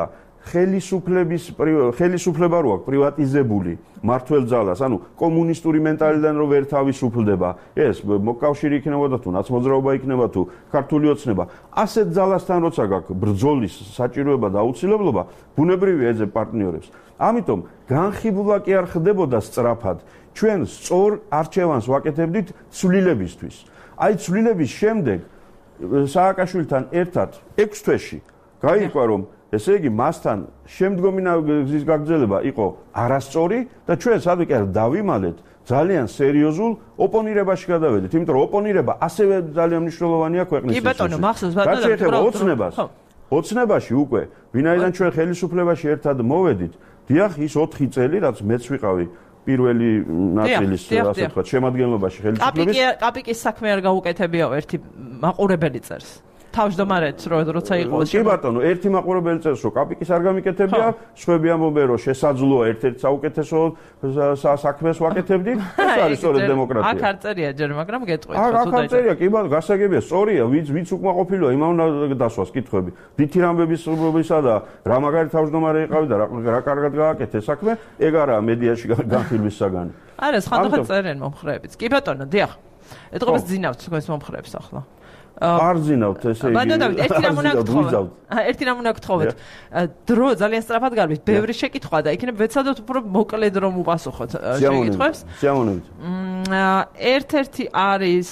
ხელისუფლების ხელისუფლება რო აქვს პრივატიზებული მართლ ძალას, ანუ კომუნისტური მენტალიდან რო ვერ თავისუფლდება, ეს მოკავშირე იქნებოდა თუ ნაცმოძრაობა იქნება თუ ქართული ოცნება, ასეთ ძალასთან როცა გაქვს ბრძოლის საჭიროება და აუცილებლობა, ბუნებრივი ეძებ პარტნიორებს. ამიტომ განხილვა კი არ ხდებოდა სწრაფად. ჩვენ სწორ არჩევანს ვაკეთებდით ცვლილებისთვის. აი ცვლილების შემდეგ სააკაშვილთან ერთად ექვს თვეში გაირკვა რომ ესე იგი მასთან შემდგომი გზის გაგრძელება იყო არასწორი და ჩვენ სადმე კი არ დავიმალეთ ძალიან სერიოზულ ოპონირებაში გადავედით, იმიტომ რომ ოპონირება ასევე ძალიან მნიშვნელოვანია ქვეყნის კი ბატონო, მახსოვს ბატონო, და ოცნებას. ოცნებაში უკვე, ვინაიდან ჩვენ ხელისუფლებაში ერთად მოვედით, დიახ, ის ოთხი წელი, რაც მეც ვიყავი პირველი ნაწილის, ასე ვთქვათ, შემადგენლობაში ხელისუფლების. კაპიკის საქმე არ გაუკეთებიაო ერთი მაყურებელი წერს. თავმჯდომარედ როცა იყო კი ბატონო, ერთი მაყურებელი წერს რომ კაპიკის არ გამიკეთებია, სხვები ამბობენ რომ შესაძლოა ერთ-ერთ საუკეთესო საქმეს ვაკეთებდი, ეს არის სწორედ დემოკრატია. აქ არ წერია ჯერ, მაგრამ გეტყვით რომ თუ და აქ წერია, კი ბატონო, გასაგებია, სწორია, ვინც ვინც უკმაყოფილოა, იმან უნდა დასვას კითხვები. დითი რამბებისა და რა მაგარი თავმჯდომარე იყავი და რა კარგად გააკეთე საქმე, ეგ არა მედიაში განხილვის საგანი. არა, სხვადასხვა წერენ მომხრეებიც. კი ბატონო, დიახ. ეთყობას ძინავთ თქვენს მომხრეებს ახლა. არ ძინავთ ესე იგი. ბატონო დავით, ერთი რამ უნდა გთხოვოთ. ერთი რამ უნდა გთხოვოთ. დრო ძალიან სწრაფად გარბის, ბევრი შეკითხვა და იქნებ ვეცადოთ უფრო მოკლედ რომ უპასუხოთ შეკითხვებს. სიამოვნებით. ერთ-ერთი არის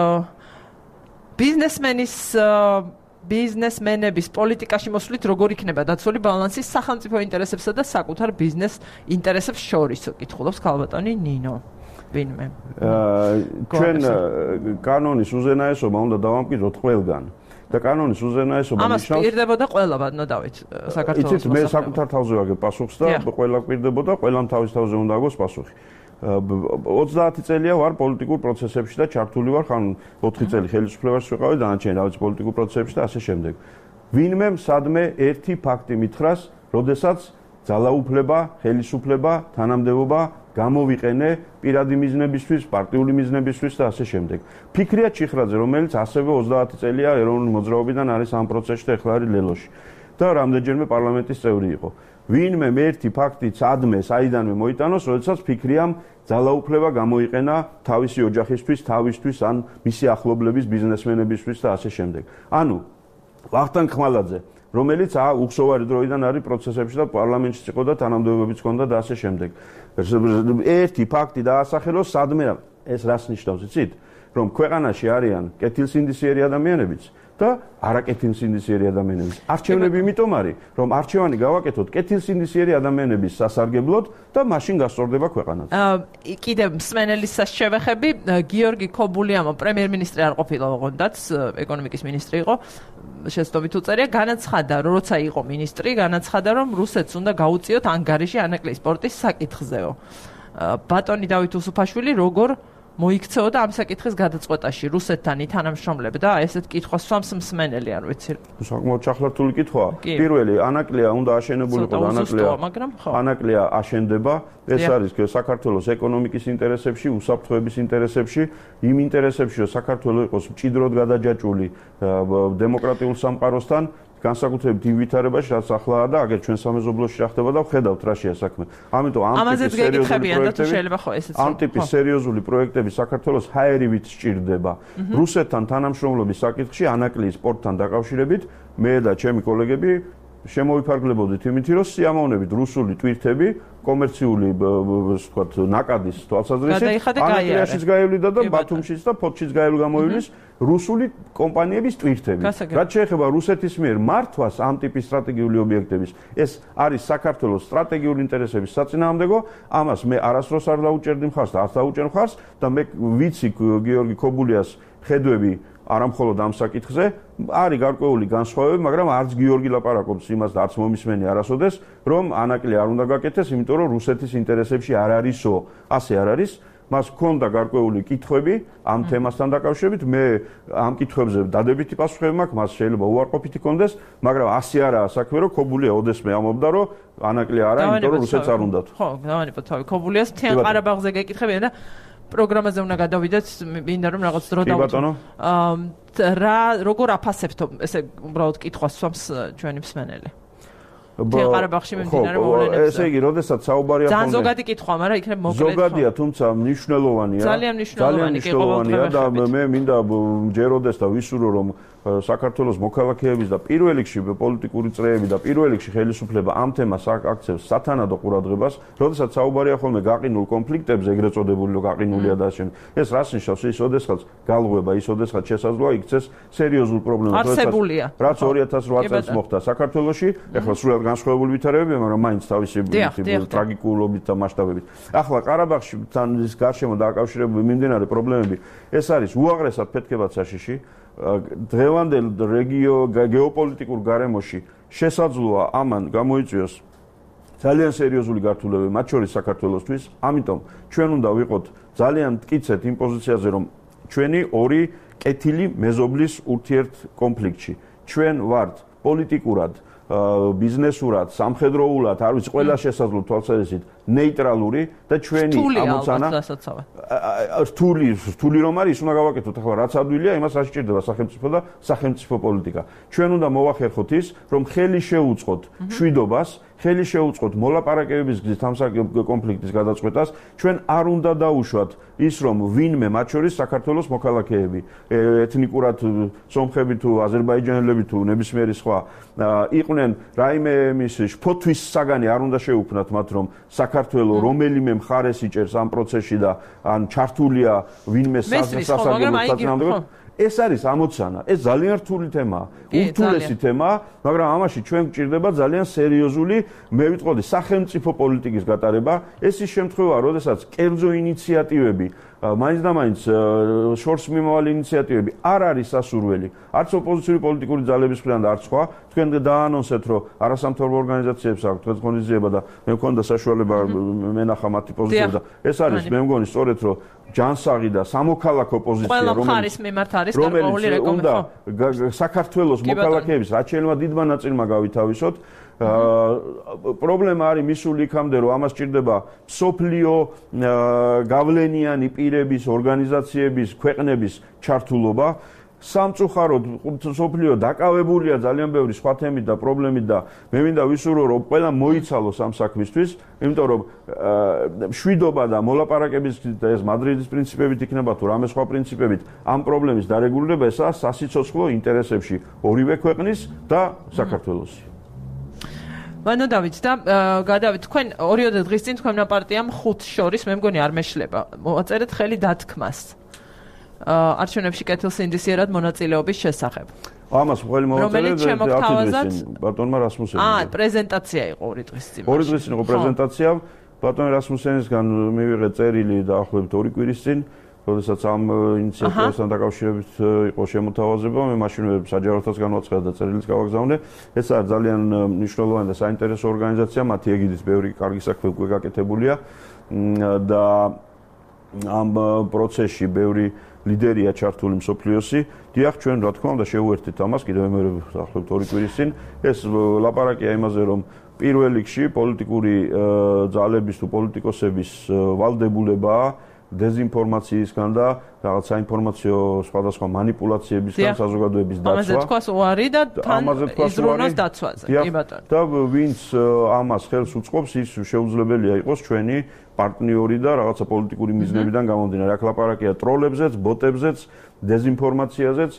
ბიზნესმენის ბიზნესმენების პოლიტიკაში მოსვლით როგორ იქნება დაცული ბალანსი სახელმწიფო ინტერესებსა და საკუთარ ბიზნეს ინტერესებს შორის, კითხულობს ქალბატონი ნინო. ვინმე. ჩვენ კანონის უზენაესობა უნდა დავამკვიდროთ ყველგან. და კანონის უზენაესობა ნიშნავს ამას პირდებოდა ყველა ბატონო დავით საქართველოს. იცით, მე საკუთარ თავზე ვაგებ პასუხს და ყველა პირდებოდა, ყველამ თავის თავზე უნდა აგოს პასუხი. ოცდაათი წელია ვარ პოლიტიკურ პროცესებში და ჩართული ვარ, ხან ოთხი წელი ხელისუფლებაში ვიყავი, დანარჩენი რაღაც პოლიტიკურ პროცესებში და ასე შემდეგ. ვინმე სადმე ერთი ფაქტი მითხრას, როდესაც ძალაუფლება, ხელისუფლება, თანამდებობა გამოვიყენე პირადი მიზნებისთვის, პარტიული მიზნებისთვის და ასე შემდეგ. ფიქრია ჩიხრაძე, რომელიც ასევე ოცდაათი წელია ეროვნული მოძრაობიდან არის ამ პროცესში და ახლა არის ლელოში. და რამდენჯერმე პარლამენტის წევრი იყო. ვინმე ერთი ფაქტი სადმე, საიდანვე მოიტანოს, როდესაც ფიქრიამ ძალაუფლება გამოიყენა თავისი ოჯახისთვის, თავისთვის ან მისი ახლობლების ბიზნესმენებისთვის და ასე შემდეგ. ანუ ვახტანგ ხმალაძე რომელიც უხსოვარი დროიდან არის პროცესებში და პარლამენტში იყო და თანამდებობებიც ჰქონდა და ასე შემდეგ. ერთი ფაქტი დაასახელოს სადმე ეს რას ნიშნავს, იცით? რომ ქვეყანაში არიან კეთილსინდისიერი ადამიანებიც და არაკეთილსინდისიერი ადამიანებიც. არჩევნები იმიტომ არის, რომ არჩევანი გავაკეთოთ კეთილსინდისიერი ადამიანების სასარგებლოდ და მაშინ გასწორდება ქვეყანაც. კიდევ მსმენელის შევეხები, გიორგი ქობულიამო პრემიერ-მინისტრი არ ყოფილა ოღონდაც, ეკონომიკის მინისტრი იყო. შეცდომით უწერია, განაცხადა, როცა იყო მინისტრი, განაცხადა, რომ რუსეთს უნდა გაუწიოთ ანგარიში ანაკლის სპორტის საკითხზეო. ბატონი დავით უსუფაშვილი როგორ მოიქცეოდა ამ საკითხის გადაწყვეტაში რუსეთთან ითანამშრომლებდა? ესეთ კითხვას სვამს მსმენელი, არ ვიცი. საკმაოდ ჩახლართული კითხვაა. პირველი, ანაკლია უნდა აშენებულიყო, ანაკლია ანაკლია აშენდება. ეს არის საქართველოს ეკონომიკის ინტერესებში, უსაფრთხოების ინტერესებში, იმ ინტერესებში, რომ საქართველოს იყოს მჭიდროდ გადაჯაჭვული დემოკრატიულ სამყაროსთან, განსაკუთრებით იმ ვითარებაში, რაც ახლაა და აგერ ჩვენ სამეზობლოში რა ხდება და ვხედავთ რა შეა საქმე. ამიტომ ამ ტიპის სერიოზული პროექტები, ამ ტიპის სერიოზული პროექტები საქართველოს ჰაერივით სჭირდება. რუსეთთან თანამშრომლობის საკითხში ანაკლიის სპორტთან დაკავშირებით მე და ჩემი კოლეგები შემოვიფარგლებოდით იმით, რომ სიამოვნებით რუსული ტვირთები კომერციული ვთქვათ ნაკადის თვალსაზრისით ანაკლიაშიც გაევლიდა და ბათუმშიც და ფოთშიც გაევლ გამოვივლის რუსული კომპანიების ტვირთები. რაც შეეხება რუსეთის მიერ მართვას ამ ტიპის სტრატეგიული ობიექტების, ეს არის საქართველოს სტრატეგიული ინტერესების საწინააღმდეგო, ამას მე არასდროს არ დაუჭერდი მხარს და არც დაუჭერ მხარს და მე ვიცი გიორგი ქობულიას ხედვები არამხოლოდ ამ საკითხზე, არის გარკვეული განსხვავებები, მაგრამ არც გიორგი ლაპარაკობს იმას და არც მომისმენი არასოდეს, რომ ანაკლი არ უნდა გაკეთდეს, იმიტომ რომ რუსეთის ინტერესებში არ არისო, ასე არ არის. მას ჰქონდა გარკვეული კითხვები ამ თემასთან დაკავშირებით, მე ამ კითხვებზე დადებითი პასუხები მაქვს, მას შეიძლება უარყოფითი კონდეს, მაგრამ ასე არაა საქმე, რომ ქობულია ოდესმე ამბობდა, რომ ანაკლი არა, იმიტომ რომ რუსეთს არ უნდათ. ხო, დავანებოთ თავი ქობულიას მთიან ყარაბაღზე გეკითხებიან და პროგრამაზე უნდა გადავიდეთ, მინდა რომ რაღაც დრო დავუწყო. რა როგორ აფასებთ ესე უბრალოდ კითხვას სვამს ჩვენი მსმენელი? მთელ ყარაბაღში მიმდინარე მოვლენებზე. ესე იგი, როდესაც საუბარია ძალიან ზოგადი კითხვა, მაგრამ იქნებ მოკლედ. ზოგადია, თუმცა მნიშვნელოვანია. ძალიან მნიშვნელოვანი კი მნიშვნელოვანია და მე მინდა ჯეროდეს და ვისურვო, რომ საქართველოს მოქალაქეების და პირველ რიგში პოლიტიკური წრეები და პირველ რიგში ხელისუფლება ამ თემას აქცევს სათანადო ყურადღებას, როდესაც საუბარია ხოლმე გაყინულ კონფლიქტებზე, ეგრეთ წოდებული გაყინულია და ასე. ეს რას ნიშნავს? ის ოდესღაც galღვება, ის ოდესღაც შესაძლოა იქცეს სერიოზულ პრობლემას, რაც ორი ათას ოთხ წელს მოხდა საქართველოში, ეხლა სრულად განსხვავებული ვითარებებია, მაგრამ მაინც თავისი ტრაგიკულობით და მასშტაბებით. ახლა ყარაბაღში თან ის გარშემო დააკავშირებული მიმდინარე პრობლემები, ეს არის უაღრესად ფეთქებად საშიში. დღევანდელ რეგიო გეოპოლიტიკურ გარემოში შესაძლოა ამან გამოიწვიოს ძალიან სერიოზული გართულებები, მათ შორის საქართველოსთვის. ამიტომ ჩვენ უნდა ვიყოთ ძალიან მტკიცედ იმ პოზიციაზე, რომ ჩვენი ორი კეთილი მეზობლის ურთიერთ კონფლიქტში. ჩვენ ვართ პოლიტიკურად, ბიზნესურად, სამხედროულად, არ ვიცი, ყველა შესაძლო თვალსაზრისით ნეიტრალური და ჩვენი ამოცანა რთული, რთული რომ არის, უნდა გავაკეთოთ ახლა რაც ადვილია, იმას არ სჭირდება სახელმწიფო და სახელმწიფო პოლიტიკა. ჩვენ უნდა მოვახერხოთ ის, რომ ხელი შეუწყოთ მშვიდობას, ხელი შეუწყოთ მოლაპარაკებების გზით ამ კონფლიქტის გადაწყვეტას, ჩვენ არ უნდა დაუშვათ ის, რომ ვინმე მათ შორის საქართველოს მოქალაქეები, ეთნიკურად სომხები თუ აზერბაიჯანელები თუ ნებისმიერი სხვა იყვნენ რაიმე მის შფოთვის საგანი არ უნდა შეუქმნათ მათ, რომ საქართველოს რომელიმე მხარეს იჭერს ამ პროცესში და ან ჩართულია ვინმე სასაგებო საწინააღმდეგო. ეს არის ამოცანა, ეს ძალიან რთული თემაა, ურთულესი თემაა, მაგრამ ამაში ჩვენ გვჭირდება ძალიან სერიოზული, მე ვიტყოდი, სახელმწიფო პოლიტიკის გატარება. ეს ის შემთხვევაა, როდესაც კერძო ინიციატივები, მაინც და მაინც შორს მიმავალი ინიციატივები არ არის სასურველი, არც ოპოზიციური პოლიტიკური ძალების მხრიდან და არც სხვა. თქვენ დაანონსეთ, რომ არასამთავრობო ორგანიზაციებს აქვს დღეს ღონისძიება და მე მქონდა საშუალება მენახა მათი პოზიცია და ეს არის მე მგონი სწორედ, რომ ჯანსაღი და სამოქალაქო პოზიცია, რომელიც გარკვეული რეკომენდაცია უნდა საქართველოს მოქალაქეების რაც შეიძლება დიდმა ნაწილმა გავითავისოთ. პრობლემა არის მისული იქამდე, რომ ამას სჭირდება სოფლიო გავლენიანი პირების, ორგანიზაციების, ქვეყნების ჩართულობა. სამწუხაროდ სოფლიო დაკავებულია ძალიან ბევრი სხვა თემით და პრობლემით და მე მინდა ვისურვო, რომ ყველა მოიცალოს ამ საქმისთვის, იმიტომ რომ მშვიდობა და მოლაპარაკების ეს მადრიდის პრინციპებით იქნება თუ რამე სხვა პრინციპებით ამ პრობლემის დარეგულირება ესაა სასიცოცხლო ინტერესებში ორივე ქვეყნის და საქართველოს. მანო დავით და გადავით თქვენ ორიოდე დღის წინ თქვენმა პარტიამ ხუთს შორის მე მგონი არ მეშლება. მოაწერეთ ხელი დათქმას. არჩევნებში კეთილსინდისიერად მონაწილეობის შესახებ. ამას ყველი მოვაწერეთ ბატონმა რასმუსენმა. აა, პრეზენტაცია იყო ორი დღის წინ. ორი დღის წინ იყო პრეზენტაცია. ბატონ რასმუსენისგან მივიღეთ წერილი დაახლოებით ორი კვირის წინ, როდესაც ამ ინიციატივასთან დაკავშირებით იყო შემოთავაზება, მე მაშინვე საჯაროთაც განვაცხადა და წერილიც გავაგზავნე. ეს არის ძალიან მნიშვნელოვანი და საინტერესო ორგანიზაცია, მათი ეგიდით ბევრი კარგი საქმე უკვე გაკეთებულია და ამ პროცესში ბევრი ლიდერია ჩართული მსოფლიოსი. დიახ, ჩვენ რა თქმა უნდა შევუერთდით ამას კიდევ მე დაახლოებით ორი კვირის წინ. ეს ლაპარაკია იმაზე, რომ პირველ რიგში პოლიტიკური ძალების თუ პოლიტიკოსების ვალდებულებაა დეზინფორმაციისგან და რაღაც საინფორმაციო სხვადასხვა манипуляციებისგან საზოგადოების დაცვა. ამაზე თქვას უარი და თან იზრუნოს დაცვაზე. კი ბატონო. და ვინც ამას ხელს უწყობს, ის შეუძლებელია იყოს ჩვენი პარტნიორი და რაღაცა პოლიტიკური მიზნებიდან გამომდინარე. აქ ლაპარაკია ტროლებზეც, ბოტებზეც, დეზინფორმაციაზეც,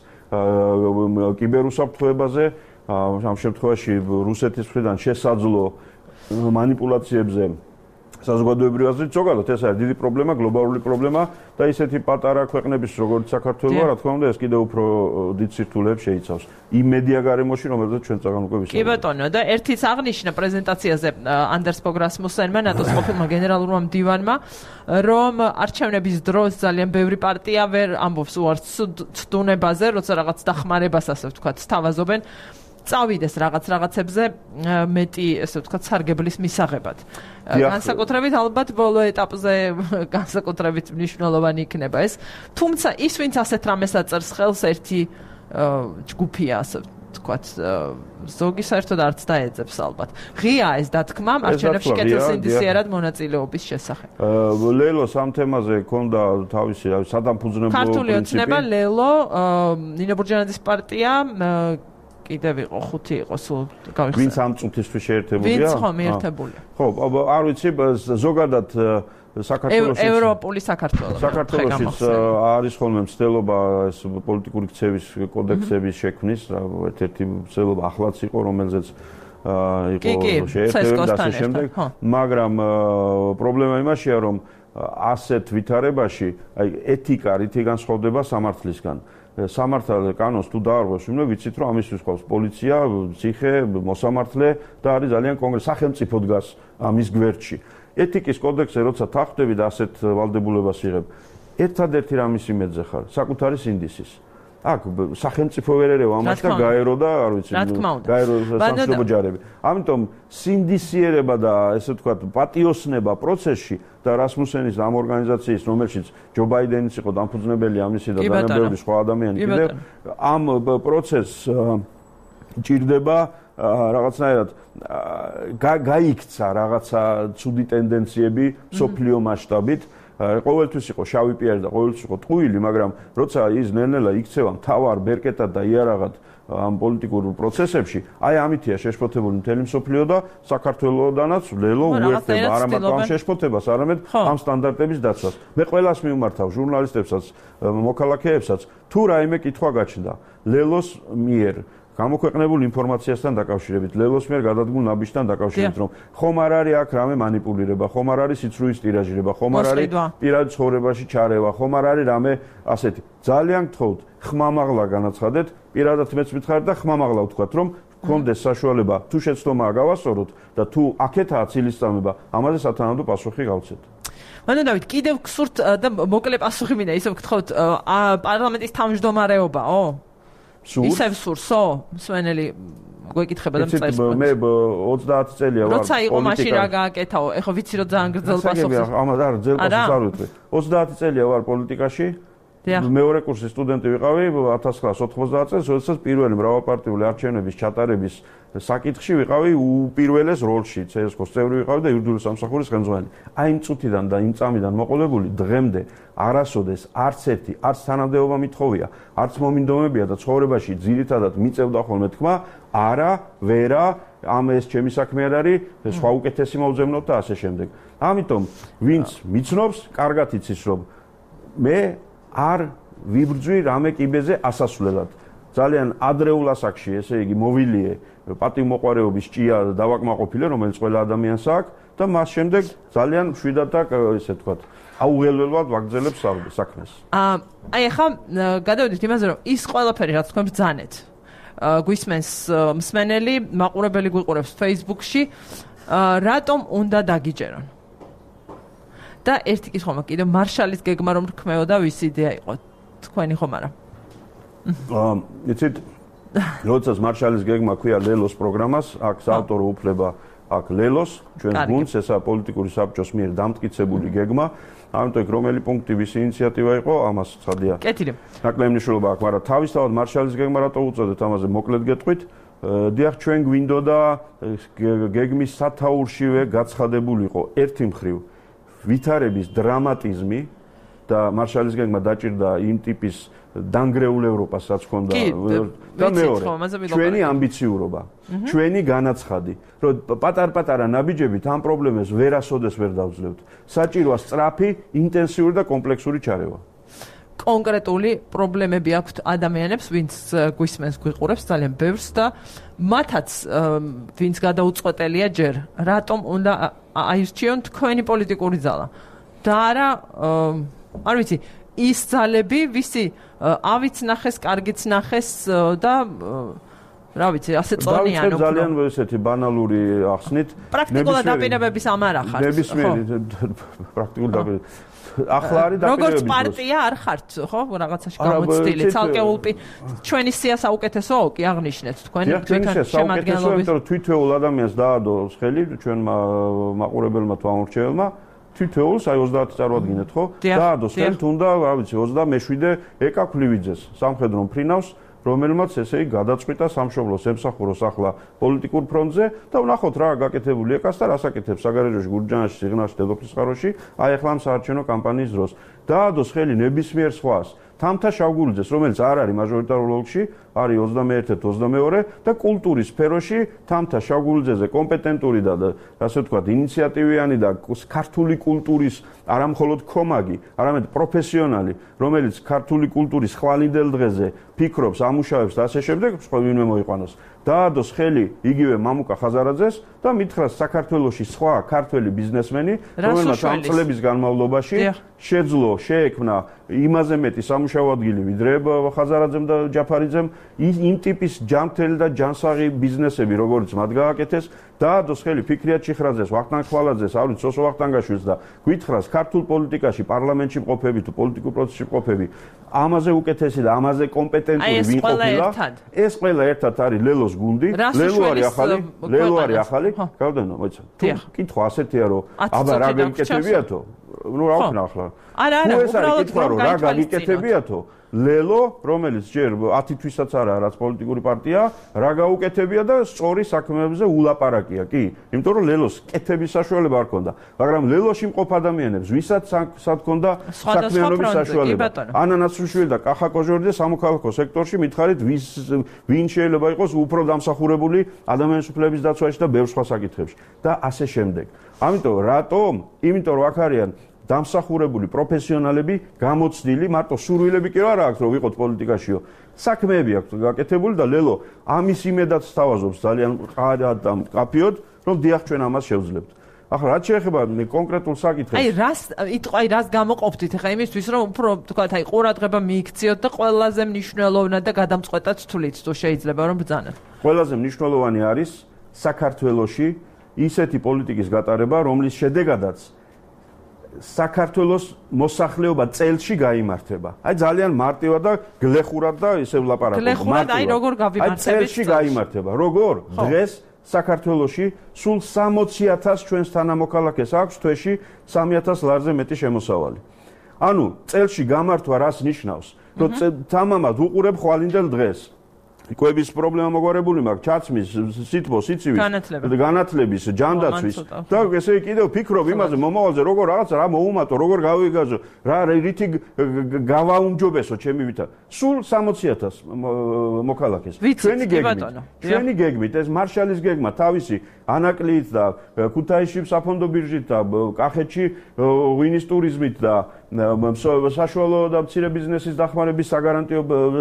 კიბერუსაფრთხოებაზე, ამ შემთხვევაში რუსეთის მხრიდან შესაძლო манипуляციებზე საზოგადოებრივ აზრით ზოგადად ეს არის დიდი პრობლემა, გლობალური პრობლემა და ისეთი პატარა ქვეყნების როგორც საქართველო, რა თქმა უნდა, ეს კიდევ უფრო დიდ სირთულეებს შეიცავს. იმ მედია გარემოში, რომელზეც ჩვენ წაგან უკვე ვისაუბრეთ. კი ბატონო, და ერთიც აღნიშნა პრეზენტაციაზე ანდერს ფოგ რასმუსენმა, ნატოს ყოფილმა გენერალურმა მდივანმა, რომ არჩევნების დროს ძალიან ბევრი პარტია ვერ ამბობს უარს ცდუნებაზე, როცა რაღაც დახმარებას ასე ვთქვათ, სთავაზობენ. წავიდეს რაღაც რაღაცებზე მეტი, ესე ვთქვათ, სარგებლის მისაღებად. განსაკუთრებით ალბათ ბოლო ეტაპზე განსაკუთრებით მნიშვნელოვანი იქნება ეს. თუმცა ის, ვინც ასეთ რამეს აწერს ხელს, ერთი ჯგუფია, ასე ვთქვათ, ზოგი საერთოდ არც დაეძებს ალბათ. ღია ეს დათქმა არჩევნებში კეთილსინდისიერად მონაწილეობის შესახებ. ლელოს ამ თემაზე ქონდა თავისი სადამფუძნებლო პრინციპი. ქართული ოცნება ლელო, ნინო ბურჯანაძის პარტია კიდევ იყო ხუთი იყო სულ გავიხსენე. ვინც ამ წუთისთვის შეერთებულია? ვინც ხო მიერთებულია. ხო, არ ვიცი, ზოგადად საქართველოს ევროპული საქართველოს საქართველოს არის ხოლმე მცდელობა ეს პოლიტიკური ქცევის კოდექსების შექმნის, ერთ-ერთი მცდელობა ახლაც იყო, რომელზეც იყო შეერთებული და ასე შემდეგ, მაგრამ პრობლემა იმაშია, რომ ასეთ ვითარებაში აი ეთიკა რითი განსხვავდება სამართლისგან. სამართალ კანონს თუ დაარღვევს, უნდა ვიცით, რომ ამისთვის ყავს პოლიცია, ციხე, მოსამართლე და არის ძალიან კონკრეტი სახელმწიფო დგას ამის გვერდში. ეთიკის კოდექსზე როცა თანხმდები და ასეთ ვალდებულებას იღებ, ერთადერთი რამის იმედზე ხარ, საკუთარი სინდისის. აქ სახელმწიფო ვერ ერევა ამას და გაერო და არ ვიცი, გაერო სამშვიდობო ჯარები. ამიტომ სინდისიერება და ესე ვთქვათ, პატიოსნება პროცესში და რასმუსენის ამ ორგანიზაციის, რომელშიც ჯო ბაიდენიც იყო დამფუძნებელი ამისი და ძალიან ბევრი სხვა ადამიანი კიდევ ამ პროცესს ჭირდება რაღაცნაირად გაიქცა რაღაცა ცუდი ტენდენციები სოფლიო მასშტაბით. ყოველთვის იყო შავი პიარი და ყოველთვის იყო ტყუილი, მაგრამ როცა ის ნელ-ნელა იქცევა მთავარ ბერკეტად და იარაღად ამ პოლიტიკურ პროცესებში, აი ამითია შეშფოთებული მთელი მსოფლიო და საქართველოდანაც ლელო უერთდება არა მარტო ამ შეშფოთებას, არამედ ამ სტანდარტების დაცვას. მე ყველას მიმართავ, ჟურნალისტებსაც, მოქალაქეებსაც, თუ რაიმე კითხვა გაჩნდა ლელოს მიერ გამოქვეყნებულ ინფორმაციასთან დაკავშირებით, ლელოს მიერ გადადგმულ ნაბიჯთან დაკავშირებით, რომ ხომ არ არის აქ რამე манипуლირება, ხომ არ არის სიცრუის ტირაჟირება, ხომ არ არის პირად ცხოვრებაში ჩარევა, ხომ არ არის რამე ასეთი. ძალიან გთხოვთ, ხმამაღლა განაცხადეთ, პირადად მეც მითხარით და ხმამაღლა ვთქვათ, რომ გქონდეს საშუალება თუ შეცდომა გავასწოროთ და თუ აქეთაა ცილისწამება, ამაზე სათანადო პასუხი გავცეთ. მანდ დავით, კიდევ გსურთ და მოკლე პასუხი მინდა, ისევ გთხოვთ, პარლამენტის თავმჯდომარეობაო? ისევ სურსო, მსვენელი გვეკითხება და მწეს. მე ოცდაათი წელია ვარ. როცა იყო მაშინ რა გააკეთაო? ეხლა ვიცი რომ ძალიან გრძელ პასუხს. ამა და გრძელ პასუხს არ ვიტყვი. ოცდაათი წელია ვარ პოლიტიკაში. მეორე კურსის სტუდენტი ვიყავი ათას ცხრაასი ოთხმოცდაათ წელს, როდესაც პირველი მრავალპარტიული არჩევნების ჩატარების საკითხში ვიყავი უპირველეს როლში, ცესკოს წევრი ვიყავი და იურიდიული სამსახურის ხელმძღვანელი. აი იმ წუთიდან და იმ წამიდან მოყოლებული დღემდე არასოდეს არც ერთი, არც თანამდებობა მithოვია, არც მომინდომებია და ცხოვრებაში ძირითადად მიწევდა ხოლმე თქმა, არა, ვერა, ამ ეს ჩემი საქმე არ არის, სხვა უკეთესი მოვძებნოთ და ასე შემდეგ. ამიტომ ვინც მიცნობს, კარგად იცის რომ მე არ ვიბრძვი რამე კიბეზე ასასვლელად. ძალიან ადრეულ ასაკში, ესე იგი, მოვილიე პატივმოყვარეობის ჭია დავაკმაყოფილე, რომელიც ყველა ადამიანს აქვს და მას შემდეგ ძალიან მშვიდად და ესე ვთქვათ, აუღელველად ვაგრძელებ საქმეს. აი ახლა გადავიდეთ იმაზე, რომ ის ყველაფერი რაც თქვენ ბრძანეთ, გვისმენს მსმენელი, მაყურებელი გვიყურებს Facebook-ში, რატომ უნდა დაგიჯერონ? და ერთი კითხვა მაქვს კიდე მარშალის გეგმა რომ რქმეოდა ვის იდეა იყო თქვენი ხომ არა? აა იცით როდესაც მარშალის გეგმა ქვია ლელოს პროგრამას, აქ საავტორო უფლება აქ ლელოს, ჩვენ გუნდს, ესა პოლიტიკური საბჭოს მიერ დამტკიცებული გეგმა, ამიტომ რომელი პუნქტი ვის ინიციატივა იყო, ამას ცხადია. კეთილი. ნაკლები მნიშვნელობა აქვს, მაგრამ თავისთავად მარშალის გეგმა რატო უწოდეთ, ამაზე მოკლედ გეტყვით. დიახ, ჩვენ გვინდოდა გეგმის სათაურშივე გაცხადებულიყო ერთი მხრივ ვითარების დრამატიზმი და მარშალის გეგმა დაჭირდა იმ ტიპის დანგრეულ ევროპას, რაც ჰქონდა და მეორე ჩვენი ამბიციურობა, ჩვენი განაცხადი, რომ პატარ-პატარა ნაბიჯებით ამ პრობლემებს ვერასოდეს ვერ დავძლევთ. საჭიროა სწრაფი, ინტენსიური და კომპლექსური ჩარევა. კონკრეტული პრობლემები აქვთ ადამიანებს, ვინც გვისმენს, გვიყურებს ძალიან ბევრს და მათაც ვინც გადაუწყვეტელია ჯერ, რატომ უნდა აირჩიონ თქვენი პოლიტიკური ძალა. და არა, არ ვიცი, ის ძალები, ვისი ავიც ნახეს, კარგიც ნახეს და რა ვიცი, ასე წონიან უფრო. ძალიან ესეთი ბანალური ახსნით. პრაქტიკულად დაპირებების ამ არ ახართ. ნებისმიერი პრაქტიკულ დაპირებების ახლა არის დაპირებები. როგორც პარტია არ ხართ, ხო? რაღაცაში გამოცდილი, ცალკეულ ჩვენი სია საუკეთესო კი აღნიშნეთ თქვენ თვითონ შემადგენლობის. იმიტომ რომ თითოეულ ადამიანს დაადო ხელი ჩვენ მაყურებელმა თუ ამორჩეველმა თითოეულს აი ოცდაათი წარვადგინეთ, ხო? დაადო ხელი თუნდა, რა ვიცი, ოცდამეშვიდე ეკა ქლივიძეს, სამხედრო მფრინავს, რომელმაც ესე იგი გადაწყვიტა სამშობლოს ემსახუროს ახლა პოლიტიკურ ფრონტზე და ვნახოთ რა გაკეთებული ეკას და რას აკეთებს საგარეჯოში, გურჯაანში, სიღნაღში, დედოფლის წყაროში, აი ახლა ამ საარჩევნო კამპანიის დროს. დაადოს ხელი ნებისმიერ სხვას, თამთა შავგულიძეს, რომელიც არ არის მაჟორიტარულ ოლქში, არის ოცდამეერთე ოცდამეორე და კულტურის სფეროში თამთა შავგულიძეზე კომპეტენტური და ასე ვთქვათ ინიციატივიანი და ქართული კულტურის არა მხოლოდ კომაგი, არამედ პროფესიონალი, რომელიც ქართული კულტურის ხვალინდელ დღეზე ფიქრობს, ამუშავებს და ასე შემდეგ, სხვა ვინმე მოიყვანოს. დაადოს ხელი იგივე მამუკა ხაზარაძეს და მითხრას საქართველოში სხვა ქართველი ბიზნესმენი, რომელმაც ამ წლების განმავლობაში შეძლო, შეექმნა იმაზე მეტი სამუშაო ადგილი, ვიდრე ხაზარაძემ და ჯაფარიძემ, იმ ტიპის ჯანმრთელი და ჯანსაღი ბიზნესები, როგორც მათ გააკეთეს, დაადოს ხელი ფიქრიათ ჩიხრაძეს, ვახტანგ ხვალაძეს, არ ვიცი, სოსო ვახტანგაშვილს და გითხრას ქართულ პოლიტიკაში, პარლამენტში მყოფები თუ პოლიტიკურ პროცესში მყოფები, ამაზე უკეთესი და ამაზე კომპეტენტური ვინ ყოფილა, ეს ყველა ერთად არის ლელოს გუნდი, ლელო არის ახალი, ლელო არის ახალი, გავდანო, მოიცა. თუ კითხვა ასეთია, რომ აბა რა გეკეთებიათო? ნუ რა ვქნა ახლა. არა, არა, უბრალოდ რა გაგიკეთებიათო? ლელო, რომელიც ჯერ ათი თვისაც არა, რაც პოლიტიკური პარტია, რა გაუკეთებია და სწორი საქმეებზე ულაპარაკია, კი? იმიტომ რომ ლელოს კეთების საშუალება არ ქონდა, მაგრამ ლელოში მყოფ ადამიანებს, ვისაც სად ქონდა საქმიანობის საშუალება. ანა ნაცრუშვილი და კახა კოჟორიძე სამოქალაქო სექტორში მითხარით, ვის ვინ შეიძლება იყოს უფრო დამსახურებული ადამიანის უფლების დაცვაში და ბევრ სხვა საკითხებში და ასე შემდეგ. ამიტომ რატომ? იმიტომ რომ აქ არიან დამსახურებული პროფესიონალები, გამოცდილი, მარტო სურვილები კი არა აქვს, რომ ვიყოთ პოლიტიკაშიო. საქმეები აქვს გაკეთებული და ლელო ამის იმედად სთავაზობს ძალიან ყარად და მკაფიოდ, რომ დიახ ჩვენ ამას შევძლებთ. ახლა რაც შეეხება კონკრეტულ საკითხებს. აი რას იტყვა, აი რას გამოყოფდით ახლა იმისთვის, რომ უფრო თქვათ, აი ყურადღება მიიქციოთ და ყველაზე მნიშვნელოვნად და გადამწყვეტად თვლით, თუ შეიძლება რომ ბრძანოთ. ყველაზე მნიშვნელოვანი არის საქართველოში ისეთი პოლიტიკის გატარება, რომლის შედეგადაც საქართველოს მოსახლეობა წელში გაიმართება. აი ძალიან მარტივად და გლეხურად და ისე ვლაპარაკობ. გლეხურად აი როგორ გავიმართებით? აი წელში გაიმართება. როგორ? დღეს საქართველოში სულ სამოცი ათასი ჩვენს თანამოქალაქეს აქვს თვეში სამი ათას ლარზე მეტი შემოსავალი. ანუ წელში გამართვა რას ნიშნავს? რომ თამამად უყურებ ხვალინდელ დღეს. კვების პრობლემა მოგვარებული მაქვს, ჩაცმის, სითბო, სიცივის, განათლების, ჯანდაცვის და ესე კიდევ ფიქრობ იმაზე მომავალზე, როგორ რაღაცა რა მოუმატო, როგორ გავიგაზო, რა რითი გავაუმჯობესო ჩემი ვითა. სულ სამოცი ათასი მოქალაქეს. ჩვენი გეგმით, ჩვენი გეგმით ეს მარშალის გეგმა თავისი ანაკლით და ქუთაისში საფონდო ბირჟით და კახეთში ღვინის ტურიზმით და საშუალო და მცირე ბიზნესის დახმარების საგარანტიო